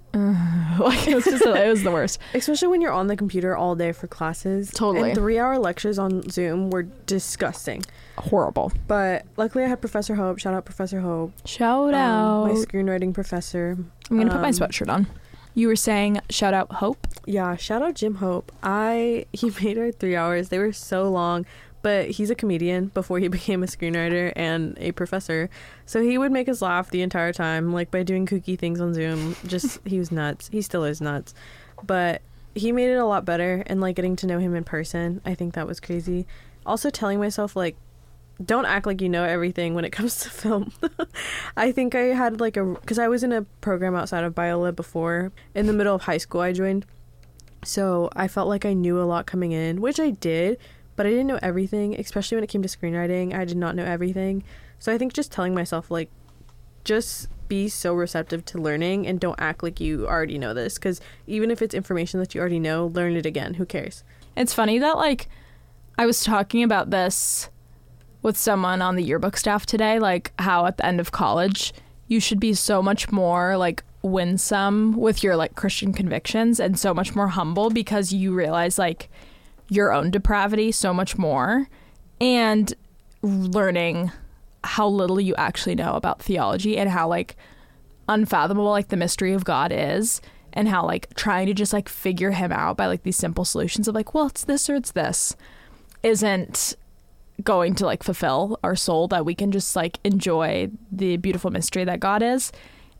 [SPEAKER 1] it was the worst.
[SPEAKER 2] Especially when you're on the computer all day for classes.
[SPEAKER 1] Totally.
[SPEAKER 2] And 3-hour lectures on Zoom were disgusting.
[SPEAKER 1] Horrible.
[SPEAKER 2] But luckily I had Professor Hope. Shout out Professor Hope.
[SPEAKER 1] Shout out.
[SPEAKER 2] My screenwriting professor.
[SPEAKER 1] I'm going to put my sweatshirt on. You were saying shout out Hope?
[SPEAKER 2] Yeah, shout out Jim Hope. He made our 3 hours. They were so long. But he's a comedian before he became a screenwriter and a professor. So he would make us laugh the entire time, like by doing kooky things on Zoom. He was nuts. He still is nuts. But he made it a lot better, and like getting to know him in person, I think that was crazy. Also telling myself, like, don't act like you know everything when it comes to film. I think I had like because I was in a program outside of Biola before. In the middle of high school I joined. So I felt like I knew a lot coming in, which I did. But I didn't know everything, especially when it came to screenwriting. I did not know everything. So I think just telling myself, like, just be so receptive to learning and don't act like you already know this. Because even if it's information that you already know, learn it again. Who cares?
[SPEAKER 1] It's funny that, like, I was talking about this with someone on the yearbook staff today, like, how at the end of college, you should be so much more, like, winsome with your, like, Christian convictions and so much more humble because you realize, like, your own depravity so much more, and learning how little you actually know about theology and how, like, unfathomable, like, the mystery of God is, and how, like, trying to just, like, figure him out by, like, these simple solutions of, like, well, it's this or it's this isn't going to, like, fulfill our soul, that we can just, like, enjoy the beautiful mystery that God is.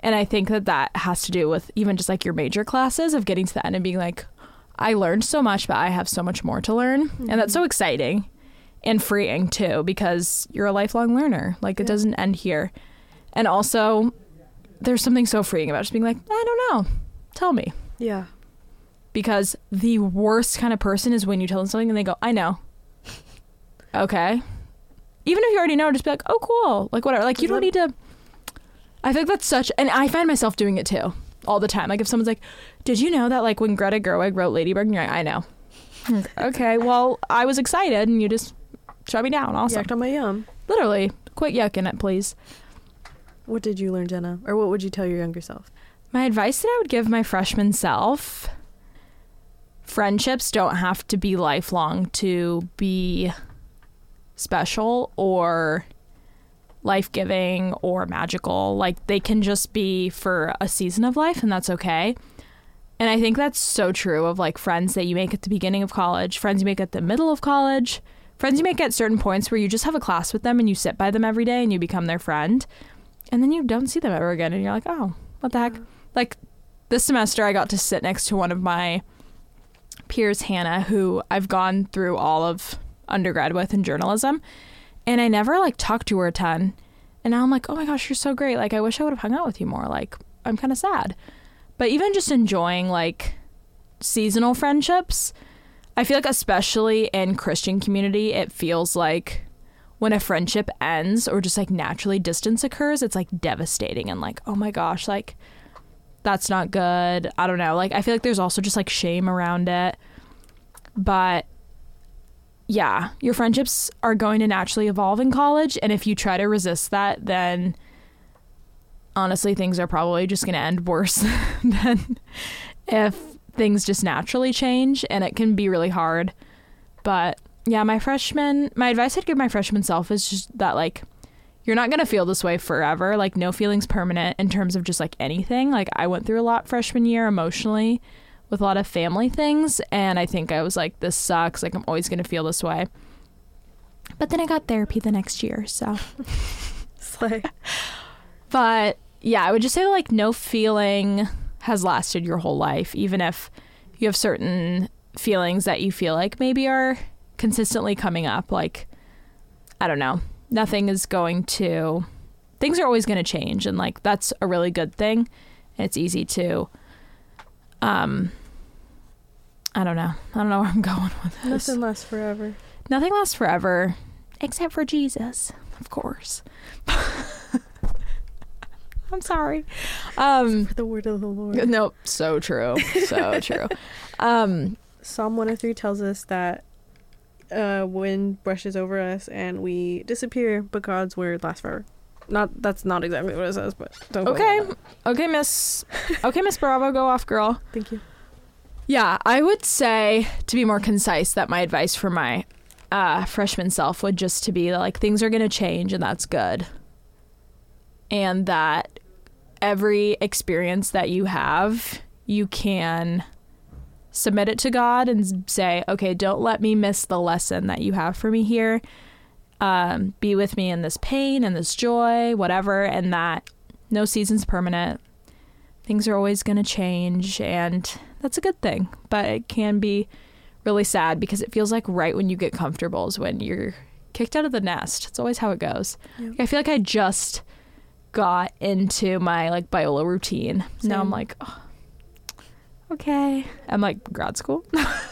[SPEAKER 1] And I think that has to do with even just like your major classes of getting to the end and being like, I learned so much, but I have so much more to learn. And that's so exciting and freeing too, because you're a lifelong learner. Like it doesn't end here. And also there's something so freeing about just being like, I don't know. Tell me.
[SPEAKER 2] Yeah.
[SPEAKER 1] Because the worst kind of person is when you tell them something and they go, I know. Okay. Even if you already know, just be like, oh, cool. Like, whatever. Like, you don't need to. I think that's such. And I find myself doing it too all the time. Like, if someone's like, did you know that, like, when Greta Gerwig wrote Lady Bird? And you're like, I know. Okay. Well, I was excited and you just shut me down. Awesome.
[SPEAKER 2] Yucked on my yum.
[SPEAKER 1] Literally. Quit yucking it, please.
[SPEAKER 2] What did you learn, Jenna? Or what would you tell your younger self?
[SPEAKER 1] My advice that I would give my freshman self: friendships don't have to be lifelong to be special or life-giving or magical. Like, they can just be for a season of life, and that's okay. And I think that's so true of like friends that you make at the beginning of college, friends you make at the middle of college, friends you make at certain points where you just have a class with them and you sit by them every day and you become their friend, and then you don't see them ever again and you're like, oh, what the heck. Like, this semester I got to sit next to one of my peers, Hannah, who I've gone through all of undergrad with in journalism, and I never like talked to her a ton, and now I'm like, oh my gosh, you're so great. Like, I wish I would have hung out with you more. Like, I'm kind of sad. But even just enjoying like seasonal friendships, I feel like especially in Christian community, it feels like when a friendship ends or just like naturally distance occurs, it's like devastating and like, oh my gosh, like that's not good. I don't know. Like, I feel like there's also just like shame around it. But yeah, your friendships are going to naturally evolve in college. And if you try to resist that, then honestly, things are probably just going to end worse than if things just naturally change. And it can be really hard. But yeah, my advice I'd give my freshman self is just that, like, you're not going to feel this way forever. Like, no feeling's permanent in terms of just like anything. Like, I went through a lot freshman year emotionally with a lot of family things, and I think I was like, this sucks, like I'm always gonna feel this way. But then I got therapy the next year, so
[SPEAKER 2] Slay.
[SPEAKER 1] But yeah, I would just say like no feeling has lasted your whole life, even if you have certain feelings that you feel like maybe are consistently coming up. Like, I don't know, things are always going to change, and like that's a really good thing. And it's easy to I don't know where I'm going with this.
[SPEAKER 2] Nothing lasts forever.
[SPEAKER 1] Nothing lasts forever, except for Jesus, of course. I'm sorry.
[SPEAKER 2] For the word of the Lord.
[SPEAKER 1] Nope. So true. So true.
[SPEAKER 2] Psalm 103 tells us that wind brushes over us and we disappear, but God's word lasts forever. That's not exactly what it says, but don't
[SPEAKER 1] Okay, Miss Bravo, go off, girl.
[SPEAKER 2] Thank you.
[SPEAKER 1] Yeah, I would say, to be more concise, that my advice for my freshman self would just to be like, things are going to change and that's good. And that every experience that you have, you can submit it to God and say, okay, don't let me miss the lesson that you have for me here. Be with me in this pain and this joy, whatever, and that no season's permanent. Things are always going to change, and that's a good thing. But it can be really sad because it feels like right when you get comfortable is when you're kicked out of the nest. It's always how it goes. Yep. I feel like I just got into my like Biola routine. Same. Now I'm like, oh, okay. I'm like, grad school.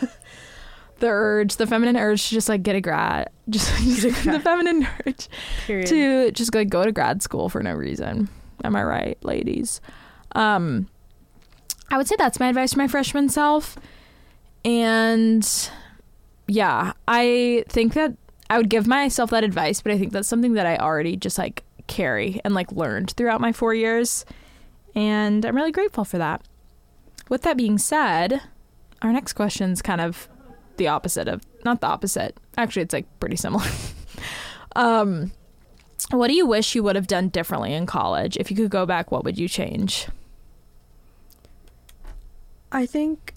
[SPEAKER 1] The feminine urge to just like get a grad, the feminine urge Period. To just like go to grad school for no reason. Am I right, ladies? I would say that's my advice to my freshman self. And yeah, I think that I would give myself that advice, but I think that's something that I already just like carry and like learned throughout my 4 years. And I'm really grateful for that. With that being said, our next question is kind of the opposite of, not the opposite. Actually, it's like pretty similar. What do you wish you would have done differently in college? If you could go back, what would you change?
[SPEAKER 2] I think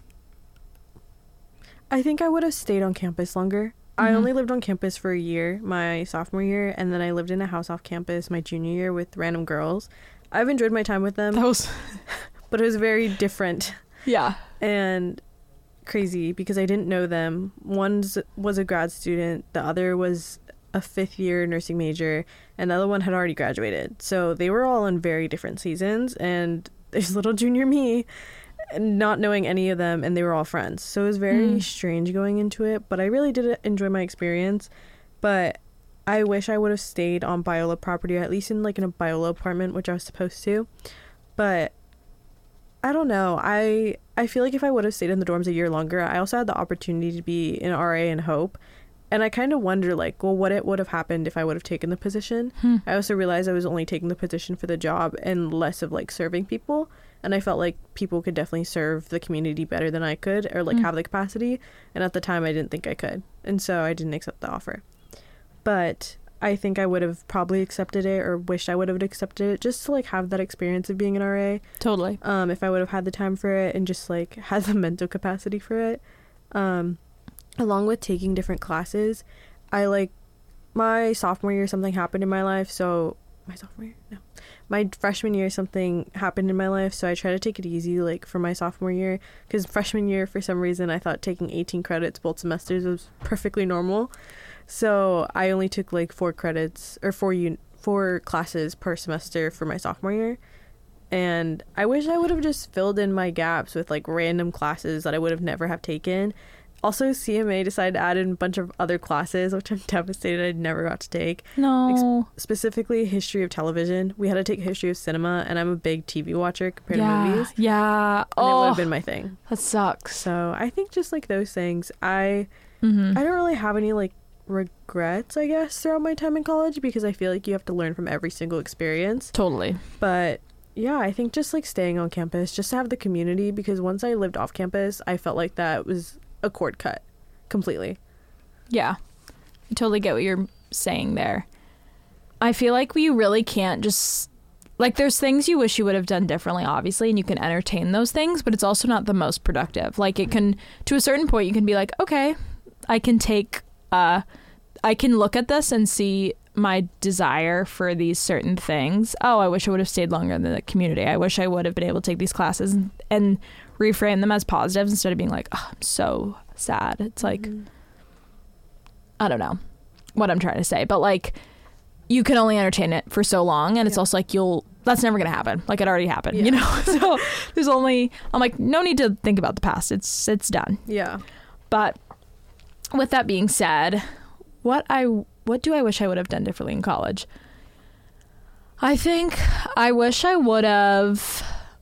[SPEAKER 2] I would have stayed on campus longer. Mm-hmm. I only lived on campus for a year, my sophomore year, and then I lived in a house off campus my junior year with random girls. I've enjoyed my time with them.
[SPEAKER 1] That was
[SPEAKER 2] But it was very different.
[SPEAKER 1] Yeah.
[SPEAKER 2] And crazy because I didn't know them. One was a grad student, the other was a 5th year nursing major, and the other one had already graduated. So they were all in very different seasons, and there's little junior me not knowing any of them, and they were all friends. So it was very strange going into it, but I really did enjoy my experience. But I wish I would have stayed on Biola property, or at least in like in a Biola apartment, which I was supposed to. But I don't know. I feel like if I would have stayed in the dorms a year longer, I also had the opportunity to be an RA in Hope. And I kind of wonder, like, well, what it would have happened if I would have taken the position. I also realized I was only taking the position for the job and less of, like, serving people. And I felt like people could definitely serve the community better than I could, or, like, have the capacity. And at the time, I didn't think I could. And so I didn't accept the offer. But I think I would have probably accepted it, or wished I would have accepted it, just to, like, have that experience of being an RA.
[SPEAKER 1] Totally.
[SPEAKER 2] If I would have had the time for it and just, like, had the mental capacity for it. Along with taking different classes, I, like, my sophomore year, something happened in my life. So my freshman year, something happened in my life. So I try to take it easy, like, for my sophomore year, because freshman year, for some reason, I thought taking 18 credits both semesters was perfectly normal. So I only took, like, 4 credits or 4 classes per semester for my sophomore year. And I wish I would have just filled in my gaps with, like, random classes that I would have never have taken. Also, CMA decided to add in a bunch of other classes, which I'm devastated I never got to take.
[SPEAKER 1] No.
[SPEAKER 2] Specifically, history of television. We had to take history of cinema, and I'm a big TV watcher compared to movies.
[SPEAKER 1] Yeah.
[SPEAKER 2] And it would have been my thing.
[SPEAKER 1] That sucks.
[SPEAKER 2] So I think just, like, those things. I don't really have any, like, regrets, I guess, throughout my time in college, because I feel like you have to learn from every single experience.
[SPEAKER 1] Totally.
[SPEAKER 2] But yeah, I think just, like, staying on campus, just to have the community, because once I lived off campus, I felt like that was a cord cut completely.
[SPEAKER 1] Yeah, I totally get what you're saying there. I feel like we really can't just, like, there's things you wish you would have done differently, obviously, and you can entertain those things, but it's also not the most productive. Like, it can, to a certain point, you can be like, okay, I can look at this and see my desire for these certain things. Oh, I wish I would have stayed longer in the community. I wish I would have been able to take these classes and reframe them as positives instead of being like, oh, I'm so sad. It's like, I don't know what I'm trying to say, but, like, you can only entertain it for so long, and it's also like that's never gonna happen. Like, it already happened, you know. So I'm like, no need to think about the past. It's done.
[SPEAKER 2] Yeah.
[SPEAKER 1] But with that being said, what do I wish I would have done differently in college? I think I wish I would have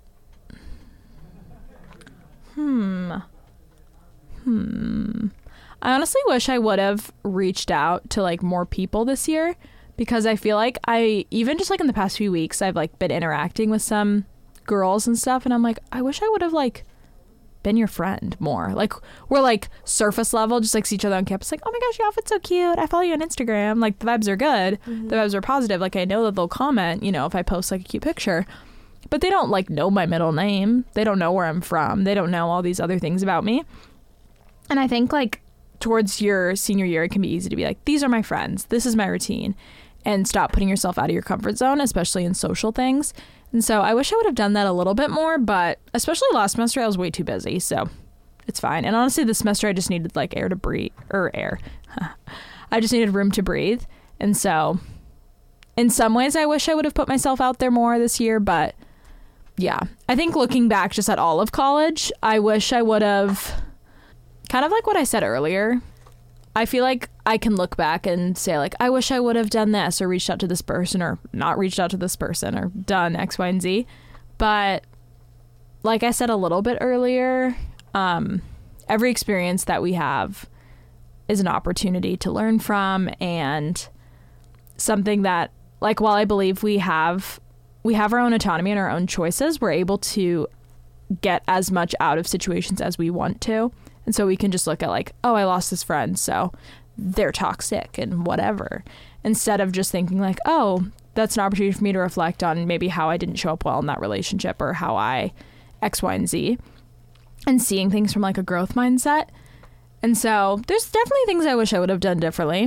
[SPEAKER 1] I honestly wish I would have reached out to, like, more people this year, because I feel like even just, like, in the past few weeks, I've, like, been interacting with some girls and stuff, and I'm like, I wish I would have, like, been your friend more. Like, we're, like, surface level, just, like, see each other on campus, like, oh my gosh, your outfit's so cute, I follow you on Instagram, like, the vibes are good, the vibes are positive, like, I know that they'll comment, you know, if I post, like, a cute picture, but they don't, like, know my middle name, they don't know where I'm from, they don't know all these other things about me. And I think, like, towards your senior year, it can be easy to be like, these are my friends, this is my routine, and stop putting yourself out of your comfort zone, especially in social things. And so I wish I would have done that a little bit more, but especially last semester, I was way too busy, so it's fine. And honestly, this semester, I just needed, like, air to breathe, or air. I just needed room to breathe. And so in some ways, I wish I would have put myself out there more this year, but yeah, I think looking back just at all of college, I wish I would have, kind of like what I said earlier, I feel like I can look back and say, like, I wish I would have done this, or reached out to this person, or not reached out to this person, or done X, Y, and Z. But like I said a little bit earlier, every experience that we have is an opportunity to learn from, and something that, like, while I believe we have our own autonomy and our own choices, we're able to get as much out of situations as we want to. And so we can just look at, like, oh, I lost this friend, so they're toxic and whatever, instead of just thinking, like, oh, that's an opportunity for me to reflect on maybe how I didn't show up well in that relationship, or how I X, Y, and Z, and seeing things from, like, a growth mindset. And so there's definitely things I wish I would have done differently.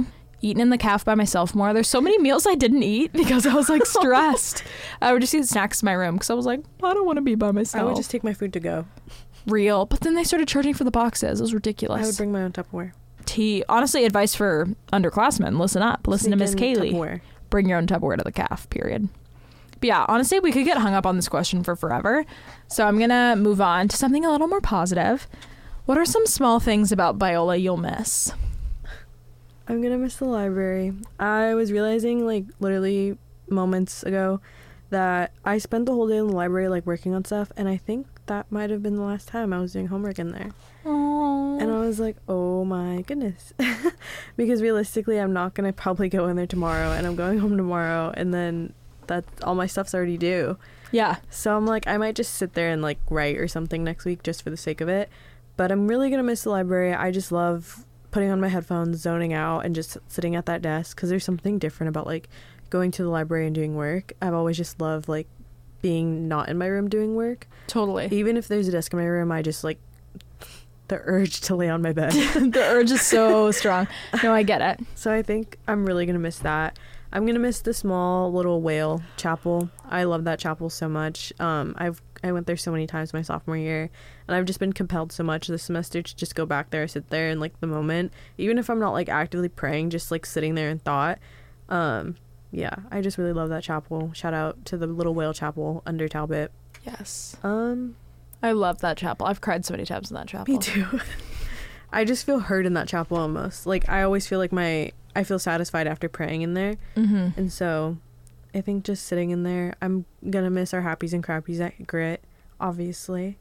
[SPEAKER 1] eaten in the calf by myself more. There's so many meals I didn't eat because I was like stressed. I would just eat snacks in my room because I was like, I don't want to be by myself.
[SPEAKER 2] I would just take my food to go.
[SPEAKER 1] Real. But then they started charging for the boxes. It was ridiculous.
[SPEAKER 2] I would bring my own Tupperware.
[SPEAKER 1] Honestly, advice for underclassmen. Listen up. Listen to Miss Kaylee.
[SPEAKER 2] Tupperware.
[SPEAKER 1] Bring your own Tupperware to the calf, period. But yeah, honestly, we could get hung up on this question for forever. So I'm going to move on to something a little more positive. What are some small things about Biola you'll miss?
[SPEAKER 2] I'm going to miss the library. I was realizing, like, literally moments ago that I spent the whole day in the library, like, working on stuff. And I think that might have been the last time I was doing homework in there.
[SPEAKER 1] Aww.
[SPEAKER 2] And I was like, oh my goodness. Because realistically, I'm not going to probably go in there tomorrow. And I'm going home tomorrow. And then all my stuff's already due.
[SPEAKER 1] Yeah.
[SPEAKER 2] So I'm like, I might just sit there and, like, write or something next week just for the sake of it. But I'm really going to miss the library. I just love putting on my headphones, zoning out, and just sitting at that desk. Because there's something different about, like, going to the library and doing work. I've always just loved, like, being not in my room doing work.
[SPEAKER 1] Totally.
[SPEAKER 2] Even if there's a desk in my room, I just, like, the urge to lay on my bed.
[SPEAKER 1] The urge is so strong. No, I get it.
[SPEAKER 2] So I think I'm really going to miss that. I'm going to miss the small little whale chapel. I love that chapel so much. I went there so many times my sophomore year, and I've just been compelled so much this semester to just go back there, sit there in, like, the moment. Even if I'm not, like, actively praying, just, like, sitting there in thought. Yeah, I just really love that chapel. Shout out to the little whale chapel under Talbot.
[SPEAKER 1] Yes. I love that chapel. I've cried so many times in that chapel.
[SPEAKER 2] Me too. I just feel heard in that chapel almost. Like, I always feel like I feel satisfied after praying in there.
[SPEAKER 1] Mm-hmm.
[SPEAKER 2] And so I think just sitting in there, I'm gonna miss our happies and crappies at Grit, obviously.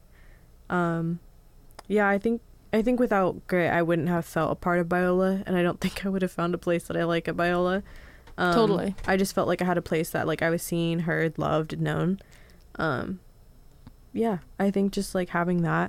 [SPEAKER 2] Yeah, I think without Grit, I wouldn't have felt a part of Biola, and I don't think I would have found a place that I like at Biola.
[SPEAKER 1] Totally.
[SPEAKER 2] I just felt like I had a place that, like, I was seen, heard, loved, and known. Yeah, I think just, like, having that.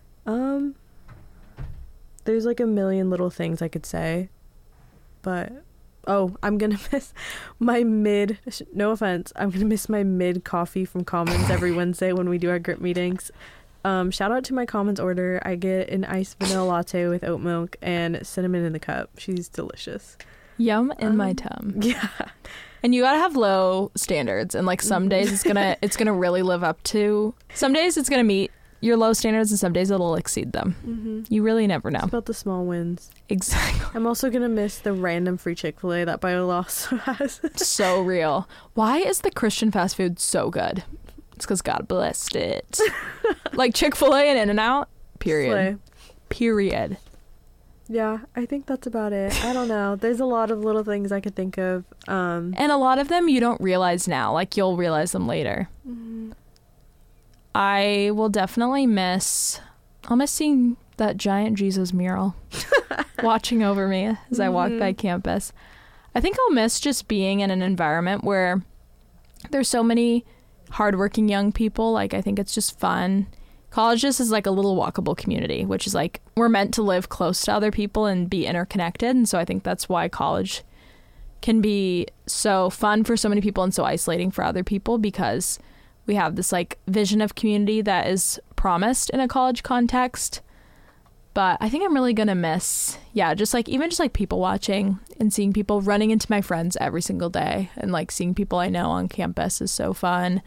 [SPEAKER 2] There's, like, a million little things I could say, but I'm gonna miss my no offense, I'm gonna miss my mid coffee from Commons every Wednesday when we do our Grit meetings. Shout out to my Commons order. I get an iced vanilla latte with oat milk and cinnamon in the cup. She's delicious.
[SPEAKER 1] Yum in my tum.
[SPEAKER 2] Yeah.
[SPEAKER 1] And you gotta have low standards, and, like, some days it's gonna really live up to. Some days it's gonna meet your low standards, and some days it'll exceed them. Mm-hmm. You really never know.
[SPEAKER 2] It's about the small wins.
[SPEAKER 1] Exactly.
[SPEAKER 2] I'm also gonna miss the random free Chick-fil-A that Biola also has.
[SPEAKER 1] So real. Why is the Christian fast food so good? It's because God blessed it. Like Chick-fil-A and In-N-Out. Period.
[SPEAKER 2] Slay.
[SPEAKER 1] Period.
[SPEAKER 2] Yeah, I think that's about it. I don't know. There's a lot of little things I could think of.
[SPEAKER 1] And a lot of them you don't realize now. Like, you'll realize them later.
[SPEAKER 2] Mm-hmm.
[SPEAKER 1] I will definitely I'll miss seeing that giant Jesus mural watching over me as I walk by campus. I think I'll miss just being in an environment where there's so many hardworking young people. Like, I think it's just fun. College just is like a little walkable community, which is like, we're meant to live close to other people and be interconnected. And so I think that's why college can be so fun for so many people and so isolating for other people, because we have this, like, vision of community that is promised in a college context. But I think I'm really going to miss, just like, even just like people watching and seeing people, running into my friends every single day, and, like, seeing people I know on campus is so fun.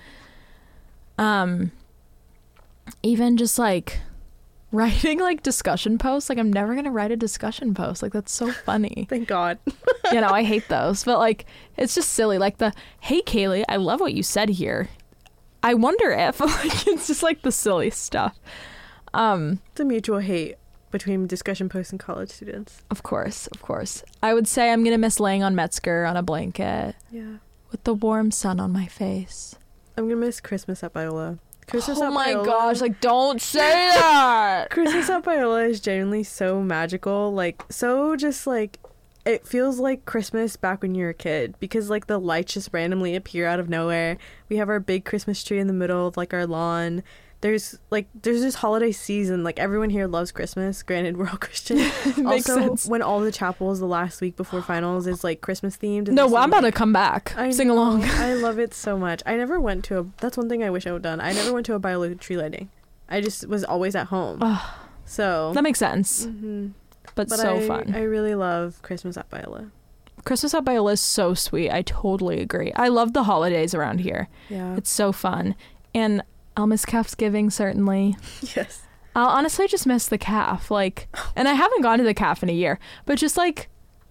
[SPEAKER 1] Even just, like, writing, like, discussion posts. Like, I'm never going to write a discussion post. Like, that's so funny.
[SPEAKER 2] Thank God.
[SPEAKER 1] I hate those. But, like, it's just silly. Like, hey, Kaylee, I love what you said here. I wonder if, like, it's just, like, the silly stuff.
[SPEAKER 2] It's a mutual hate between discussion posts and college students.
[SPEAKER 1] Of course. I would say I'm going to miss laying on Metzger on a blanket.
[SPEAKER 2] Yeah.
[SPEAKER 1] With the warm sun on my face.
[SPEAKER 2] I'm going to miss Christmas at Biola.
[SPEAKER 1] Oh my gosh, like, don't say that.
[SPEAKER 2] Christmas at Biola is genuinely so magical. Like, so just, like, it feels like Christmas back when you were a kid, because, like, the lights just randomly appear out of nowhere. We have our big Christmas tree in the middle of, like, our lawn. There's this holiday season. Like, everyone here loves Christmas. Granted, we're all Christian.
[SPEAKER 1] Makes
[SPEAKER 2] also,
[SPEAKER 1] sense.
[SPEAKER 2] when all the chapels the last week before finals is, like, Christmas themed.
[SPEAKER 1] No, I'm about to come back. Sing along.
[SPEAKER 2] I love it so much. I never went to that's one thing I wish I would have done. I never went to a Biola tree lighting. I just was always at home. So
[SPEAKER 1] that makes sense.
[SPEAKER 2] Mm-hmm.
[SPEAKER 1] But so fun.
[SPEAKER 2] I really love Christmas at Biola.
[SPEAKER 1] Christmas at Biola is so sweet. I totally agree. I love the holidays around here.
[SPEAKER 2] Yeah.
[SPEAKER 1] It's so fun. And I'll miss Calfsgiving, certainly.
[SPEAKER 2] Yes.
[SPEAKER 1] I'll honestly just miss the calf. Like, and I haven't gone to the calf in a year, but just like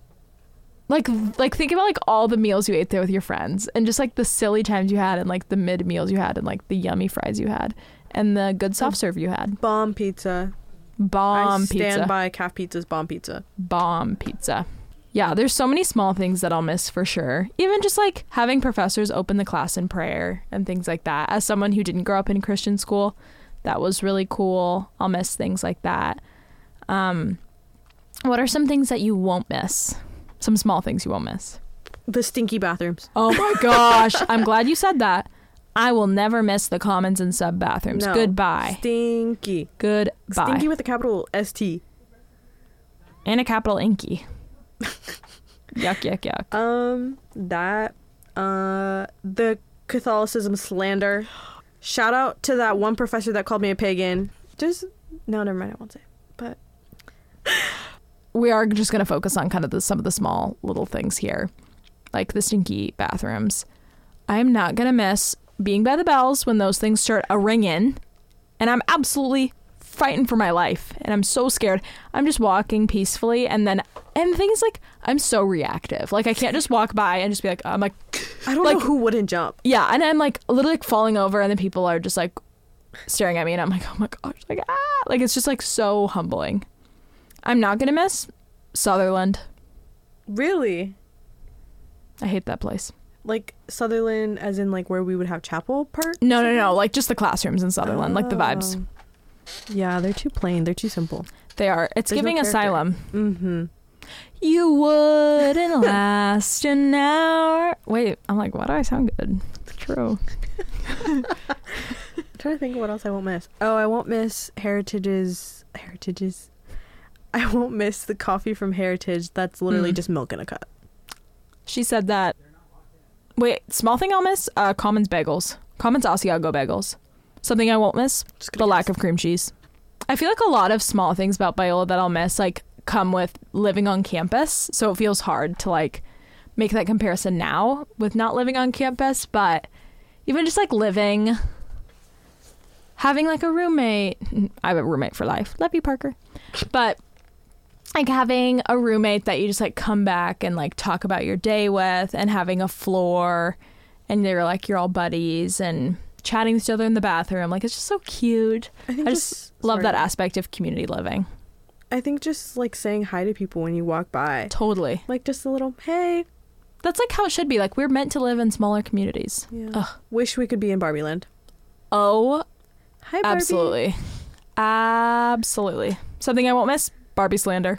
[SPEAKER 1] think about like all the meals you ate there with your friends and just like the silly times you had and like the mid meals you had and like the yummy fries you had and the good soft serve you had.
[SPEAKER 2] Bomb pizza.
[SPEAKER 1] Bomb pizza.
[SPEAKER 2] I stand by Calf Pizza's bomb pizza.
[SPEAKER 1] Bomb pizza. Yeah, there's so many small things that I'll miss for sure. Even just like having professors open the class in prayer and things like that. As someone who didn't grow up in Christian school, that was really cool. I'll miss things like that. What are some things that you won't miss? Some small things you won't miss.
[SPEAKER 2] The stinky bathrooms.
[SPEAKER 1] Oh my gosh. I'm glad you said that. I will never miss the commons and sub bathrooms.
[SPEAKER 2] No.
[SPEAKER 1] Goodbye.
[SPEAKER 2] Stinky.
[SPEAKER 1] Goodbye.
[SPEAKER 2] Stinky with a capital ST.
[SPEAKER 1] And a capital Inky. Yuck, yuck, yuck.
[SPEAKER 2] The Catholicism slander. Shout out to that one professor that called me a pagan. No, never mind, I won't say. But
[SPEAKER 1] we are just going to focus on kind of some of the small little things here, like the stinky bathrooms. I'm not going to miss being by the bells when those things start a ringing, and I'm absolutely fighting for my life, and I'm so scared. I'm just walking peacefully, and the thing is, like, I'm so reactive. Like, I can't just walk by and just be like, I'm like,
[SPEAKER 2] I don't know who wouldn't jump.
[SPEAKER 1] Yeah, and I'm like literally like falling over, and then people are just like staring at me, and I'm like, oh my gosh, like like it's just like so humbling. I'm not gonna miss Sutherland.
[SPEAKER 2] Really?
[SPEAKER 1] I hate that place.
[SPEAKER 2] Like Sutherland, as in like where we would have chapel part?
[SPEAKER 1] No, like just the classrooms in Sutherland, like the vibes.
[SPEAKER 2] Yeah, they're too plain. They're too simple.
[SPEAKER 1] They are. It's
[SPEAKER 2] There's
[SPEAKER 1] giving
[SPEAKER 2] no character.
[SPEAKER 1] asylum.
[SPEAKER 2] Mm-hmm.
[SPEAKER 1] You wouldn't last an hour. Wait, I'm like, why do I sound good? True.
[SPEAKER 2] I'm trying to think of what else I won't miss. Oh, I won't miss Heritage's. I won't miss the coffee from Heritage. That's literally just milk in a cup.
[SPEAKER 1] She said that. Wait, small thing I'll miss? Commons bagels. Commons Asiago bagels. Something I won't miss? The lack of cream cheese. I feel like a lot of small things about Biola that I'll miss, like, come with living on campus. So it feels hard to, like, make that comparison now with not living on campus. But even just, like, having, like, a roommate. I have a roommate for life. Love you, Parker. But like having a roommate that you just like come back and like talk about your day with, and having a floor, and they're like you're all buddies and chatting with each other in the bathroom. Like, it's just so cute. I just love that aspect of community living.
[SPEAKER 2] I think just like saying hi to people when you walk by.
[SPEAKER 1] Totally.
[SPEAKER 2] Like just a little hey.
[SPEAKER 1] That's like how it should be. Like, we're meant to live in smaller communities.
[SPEAKER 2] Yeah.
[SPEAKER 1] Ugh.
[SPEAKER 2] Wish we could be in Barbie Land.
[SPEAKER 1] Oh,
[SPEAKER 2] hi, Barbie.
[SPEAKER 1] Absolutely. Something I won't miss? Barbie slander.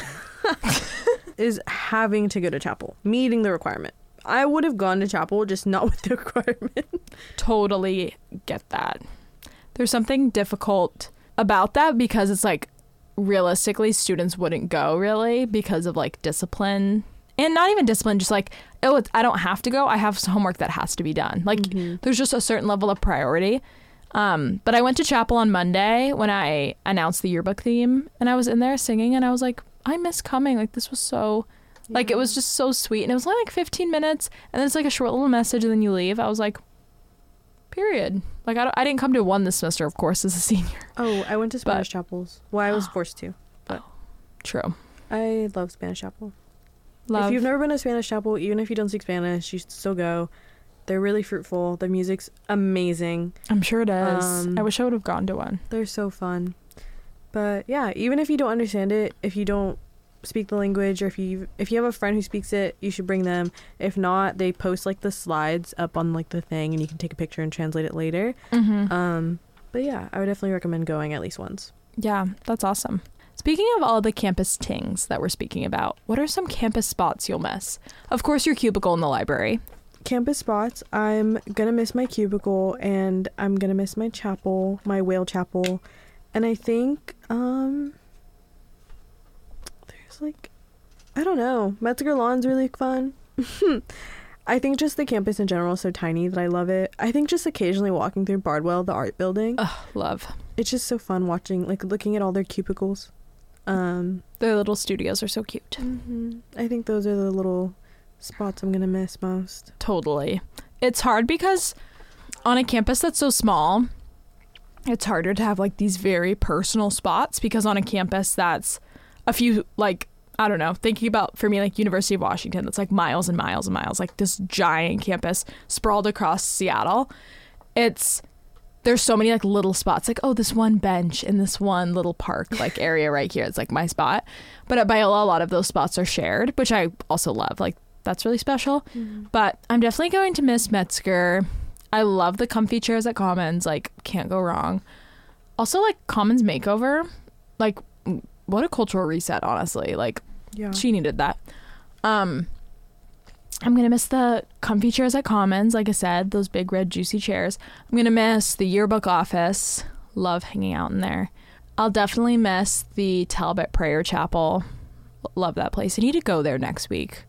[SPEAKER 2] Is having to go to chapel, meeting the requirement. I would have gone to chapel, just not with the requirement.
[SPEAKER 1] Totally get that. There's something difficult about that because it's like realistically students wouldn't go really because of like discipline, and not even discipline, just like, oh, I don't have to go. I have homework that has to be done. Like there's just a certain level of priority. But I went to chapel on Monday when I announced the yearbook theme, and I was in there singing, and I was like, I miss coming. Like, this was so, like, it was just so sweet. And it was only like 15 minutes, and then it's like a short little message, and then you leave. I was like, period. Like, I didn't come to one this semester, of course, as a senior.
[SPEAKER 2] Oh, I went to Spanish chapels. Well, I was forced to. But
[SPEAKER 1] true.
[SPEAKER 2] I love Spanish chapel.
[SPEAKER 1] Love.
[SPEAKER 2] If you've never been to Spanish chapel, even if you don't speak Spanish, you should still go. They're really fruitful. The music's amazing.
[SPEAKER 1] I'm sure it is. I wish I would have gone to one.
[SPEAKER 2] They're so fun. But yeah, even if you don't understand it, if you don't speak the language, or if you have a friend who speaks it, you should bring them. If not, they post like the slides up on like the thing, and you can take a picture and translate it later. But yeah, I would definitely recommend going at least once.
[SPEAKER 1] Yeah, that's awesome. Speaking of all the campus tings that we're speaking about, what are some campus spots you'll miss? Of course, your cubicle in the library.
[SPEAKER 2] Campus spots, I'm gonna miss my cubicle, and I'm gonna miss my chapel, my whale chapel. And I think there's like, I don't know, Metzger Lawn's really fun. I think just the campus in general is so tiny that I love it. I think just occasionally walking through Bardwell, the art building,
[SPEAKER 1] love.
[SPEAKER 2] It's just so fun watching, like, looking at all their cubicles.
[SPEAKER 1] Their little studios are so cute.
[SPEAKER 2] I think those are the little spots I'm gonna miss most.
[SPEAKER 1] Totally. It's hard because on a campus that's so small, it's harder to have like these very personal spots, because on a campus that's a few, like, I don't know, thinking about, for me, like University of Washington, that's like miles and miles and miles, like this giant campus sprawled across Seattle. There's so many like little spots, like, oh, this one bench in this one little park like area right here, it's like my spot. But at Biola, a lot of those spots are shared, which I also love. Like, that's really special. But I'm definitely going to miss Metzger. I love the comfy chairs at Commons, like, can't go wrong. Also, like, Commons makeover, like, what a cultural reset, honestly. Like,
[SPEAKER 2] Yeah.
[SPEAKER 1] she needed that. I'm gonna miss the comfy chairs at Commons, like I said, those big red juicy chairs. I'm gonna miss the yearbook office. Love hanging out in there. I'll definitely miss the Talbot Prayer Chapel. Love that place. I need to go there next week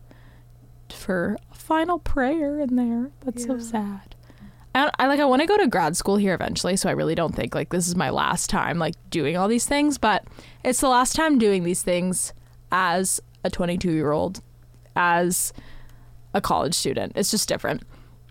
[SPEAKER 1] for a final prayer in there. That's so sad. I want to go to grad school here eventually, so I really don't think like this is my last time like doing all these things, but it's the last time doing these things as a 22-year-old, as a college student. It's just different.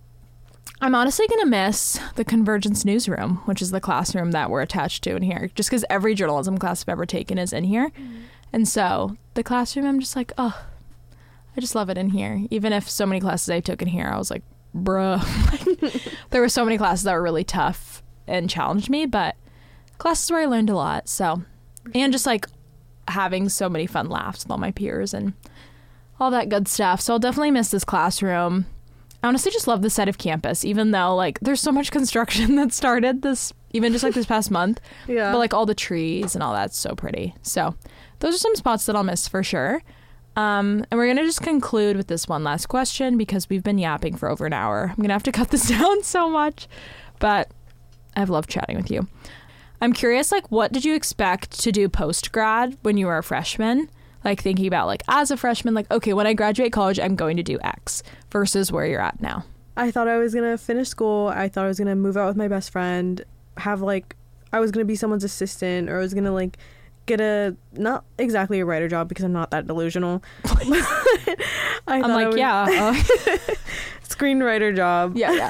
[SPEAKER 1] I'm honestly going to miss the Convergence newsroom, which is the classroom that we're attached to in here, just because every journalism class I've ever taken is in here. And so the classroom, I'm just like, oh, I just love it in here. Even if so many classes I took in here, I was like, bruh. There were so many classes that were really tough and challenged me, but classes where I learned a lot. So, and just like having so many fun laughs with all my peers and all that good stuff. So I'll definitely miss this classroom. I honestly just love the side of campus, even though like there's so much construction that started this, even just like this past month.
[SPEAKER 2] Yeah.
[SPEAKER 1] But like all the trees and all that's so pretty. So those are some spots that I'll miss for sure. And we're going to just conclude with this one last question, because we've been yapping for over an hour. I'm going to have to cut this down so much, but I've loved chatting with you. I'm curious, like, what did you expect to do post-grad when you were a freshman? Like, thinking about, like, as a freshman, like, okay, when I graduate college, I'm going to do X, versus where you're at now.
[SPEAKER 2] I thought I was going to finish school. I thought I was going to move out with my best friend, have, like, I was going to be someone's assistant, or I was going to, like, get not exactly a writer job, because I'm not that delusional. I'm like, screenwriter job.
[SPEAKER 1] Yeah.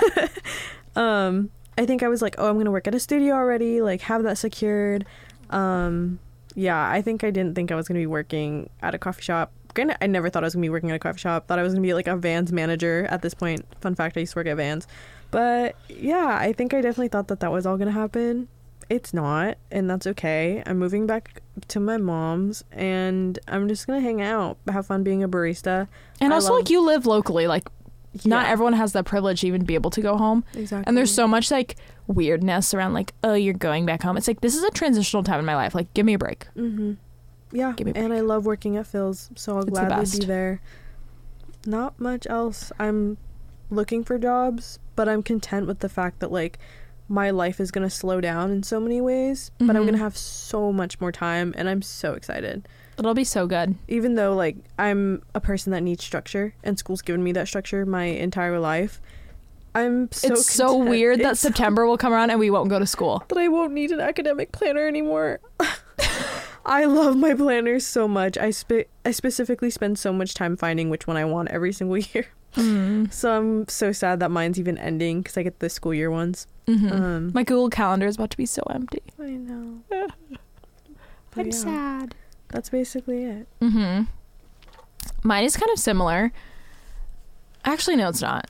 [SPEAKER 2] I think I was like, oh, I'm going to work at a studio already, like, have that secured. Yeah, I think I didn't think I was going to be working at a coffee shop. Granted, I never thought I was going to be working at a coffee shop. Thought I was going to be, like, a Vans manager at this point. Fun fact, I used to work at Vans. But, yeah, I think I definitely thought that was all going to happen. It's not, and that's okay. I'm moving back to my mom's, and I'm just going to hang out, have fun being a barista.
[SPEAKER 1] And also, like, you live locally. Like, not everyone has that privilege to even be able to go home.
[SPEAKER 2] Exactly.
[SPEAKER 1] And there's so much, like, weirdness around, like, oh, you're going back home. It's like, this is a transitional time in my life. Like, give me a break.
[SPEAKER 2] Mm-hmm. Yeah,
[SPEAKER 1] Give me a break.
[SPEAKER 2] and I love working at Phil's, so I'll gladly be there. Not much else. I'm looking for jobs, but I'm content with the fact that, like, my life is going to slow down in so many ways, but I'm going to have so much more time, and I'm so excited.
[SPEAKER 1] It'll be so good.
[SPEAKER 2] Even though, like, I'm a person that needs structure, and school's given me that structure my entire life, I'm so
[SPEAKER 1] It's so weird that September will come around and we won't go to school.
[SPEAKER 2] That I won't need an academic planner anymore. I love my planners so much. I specifically spend so much time finding which one I want every single year. So I'm so sad that mine's even ending, because I get the school year ones.
[SPEAKER 1] My Google Calendar is about to be so empty.
[SPEAKER 2] I know.
[SPEAKER 1] I'm sad.
[SPEAKER 2] That's basically it.
[SPEAKER 1] Mine is kind of similar. Actually, no, it's not.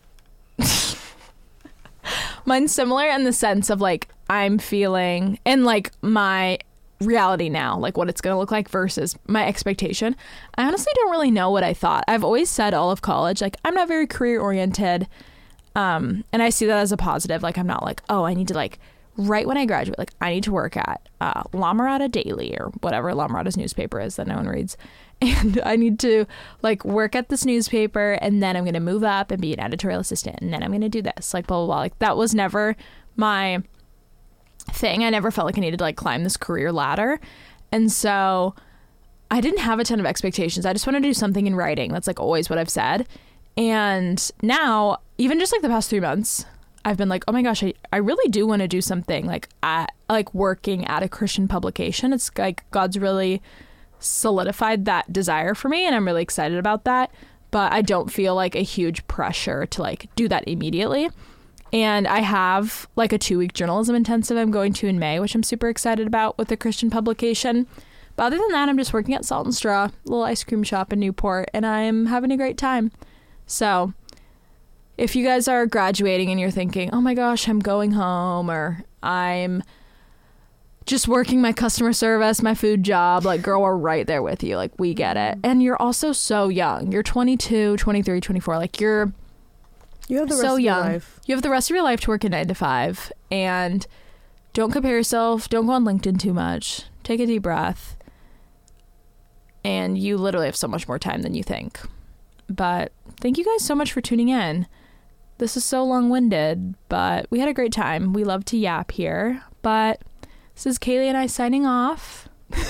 [SPEAKER 1] Mine's similar in the sense of, like, I'm feeling, and, like, my reality now, like, what it's going to look like versus my expectation. I honestly don't really know what I thought. I've always said all of college, like, I'm not very career oriented. And I see that as a positive. Like, I'm not like, oh, I need to, like, right when I graduate, like, I need to work at La Mirada Daily or whatever La Mirada's newspaper is that no one reads. And I need to, like, work at this newspaper, and then I'm going to move up and be an editorial assistant, and then I'm going to do this, like, blah, blah, blah. Like, that was never my thing. I never felt like I needed to, like, climb this career ladder. And so I didn't have a ton of expectations. I just wanted to do something in writing. That's, like, always what I've said. And now, even just, like, the past 3 months, I've been like, oh my gosh, I really do want to do something like working at a Christian publication. It's like God's really solidified that desire for me, and I'm really excited about that. but I don't feel like a huge pressure to like do that immediately. And I have like a 2-week journalism intensive I'm going to in May, which I'm super excited about with a Christian publication. But other than that, I'm just working at Salt and Straw, a little ice cream shop in Newport, and I'm having a great time. So if you guys are graduating and you're thinking, oh my gosh, I'm going home, or I'm just working my customer service, my food job, like, girl, we're right there with you. Like, we get it. And you're also so young. You're 22, 23, 24. Like, you have the rest
[SPEAKER 2] so
[SPEAKER 1] of
[SPEAKER 2] young.
[SPEAKER 1] Your life. You have the rest of your life to work a 9 to 5. And don't compare yourself. Don't go on LinkedIn too much. Take a deep breath. And you literally have so much more time than you think. But thank you guys so much for tuning in. This is so long-winded, but we had a great time. We love to yap here. But this is Kaylee and I signing off.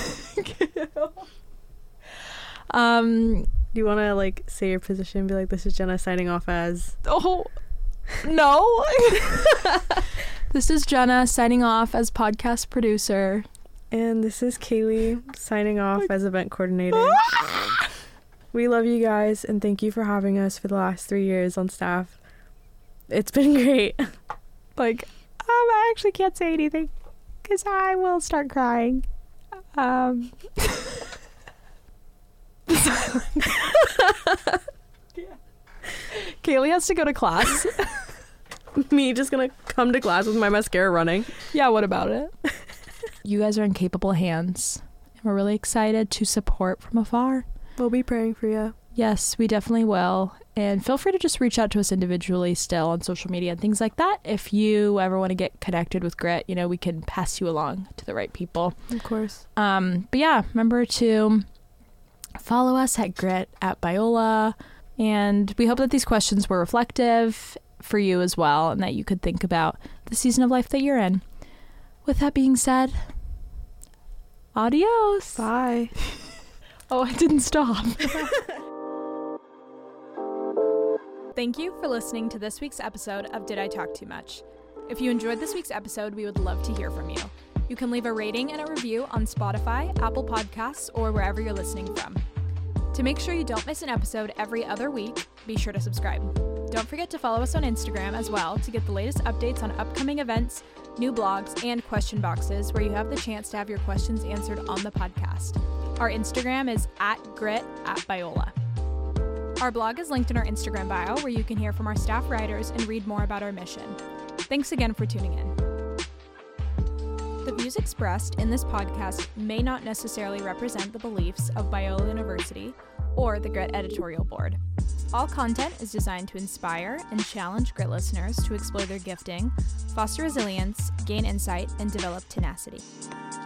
[SPEAKER 2] Do you want to like say your position and be like, this is Jenna signing off as...
[SPEAKER 1] Oh, no. This is Jenna signing off as podcast producer.
[SPEAKER 2] And this is Kaylee signing off as event coordinator. We love you guys, and thank you for having us for the last 3 years on staff. It's been great.
[SPEAKER 1] Like, I actually can't say anything because I will start crying. Kaylee has to go to class.
[SPEAKER 2] Me just gonna come to class with my mascara running.
[SPEAKER 1] Yeah, what about it? You guys are in capable hands, and we're really excited to support from afar.
[SPEAKER 2] We'll be praying for you.
[SPEAKER 1] Yes, we definitely will. And feel free to just reach out to us individually still on social media and things like that. If you ever want to get connected with Grit, you know, we can pass you along to the right people.
[SPEAKER 2] Of course.
[SPEAKER 1] But yeah, remember to follow us at Grit at Biola. And we hope that these questions were reflective for you as well, and that you could think about the season of life that you're in. With that being said, adios.
[SPEAKER 2] Bye.
[SPEAKER 1] Oh, I didn't stop. Thank you for listening to this week's episode of Did I Talk Too Much? If you enjoyed this week's episode, we would love to hear from you. You can leave a rating and a review on Spotify, Apple Podcasts, or wherever you're listening from. To make sure you don't miss an episode every other week, be sure to subscribe. Don't forget to follow us on Instagram as well to get the latest updates on upcoming events, new blogs, and question boxes where you have the chance to have your questions answered on the podcast. Our Instagram is @grit@Biola. Our blog is linked in our Instagram bio, where you can hear from our staff writers and read more about our mission. Thanks again for tuning in. The views expressed in this podcast may not necessarily represent the beliefs of Biola University or the Grit editorial board. All content is designed to inspire and challenge Grit listeners to explore their gifting, foster resilience, gain insight, and develop tenacity.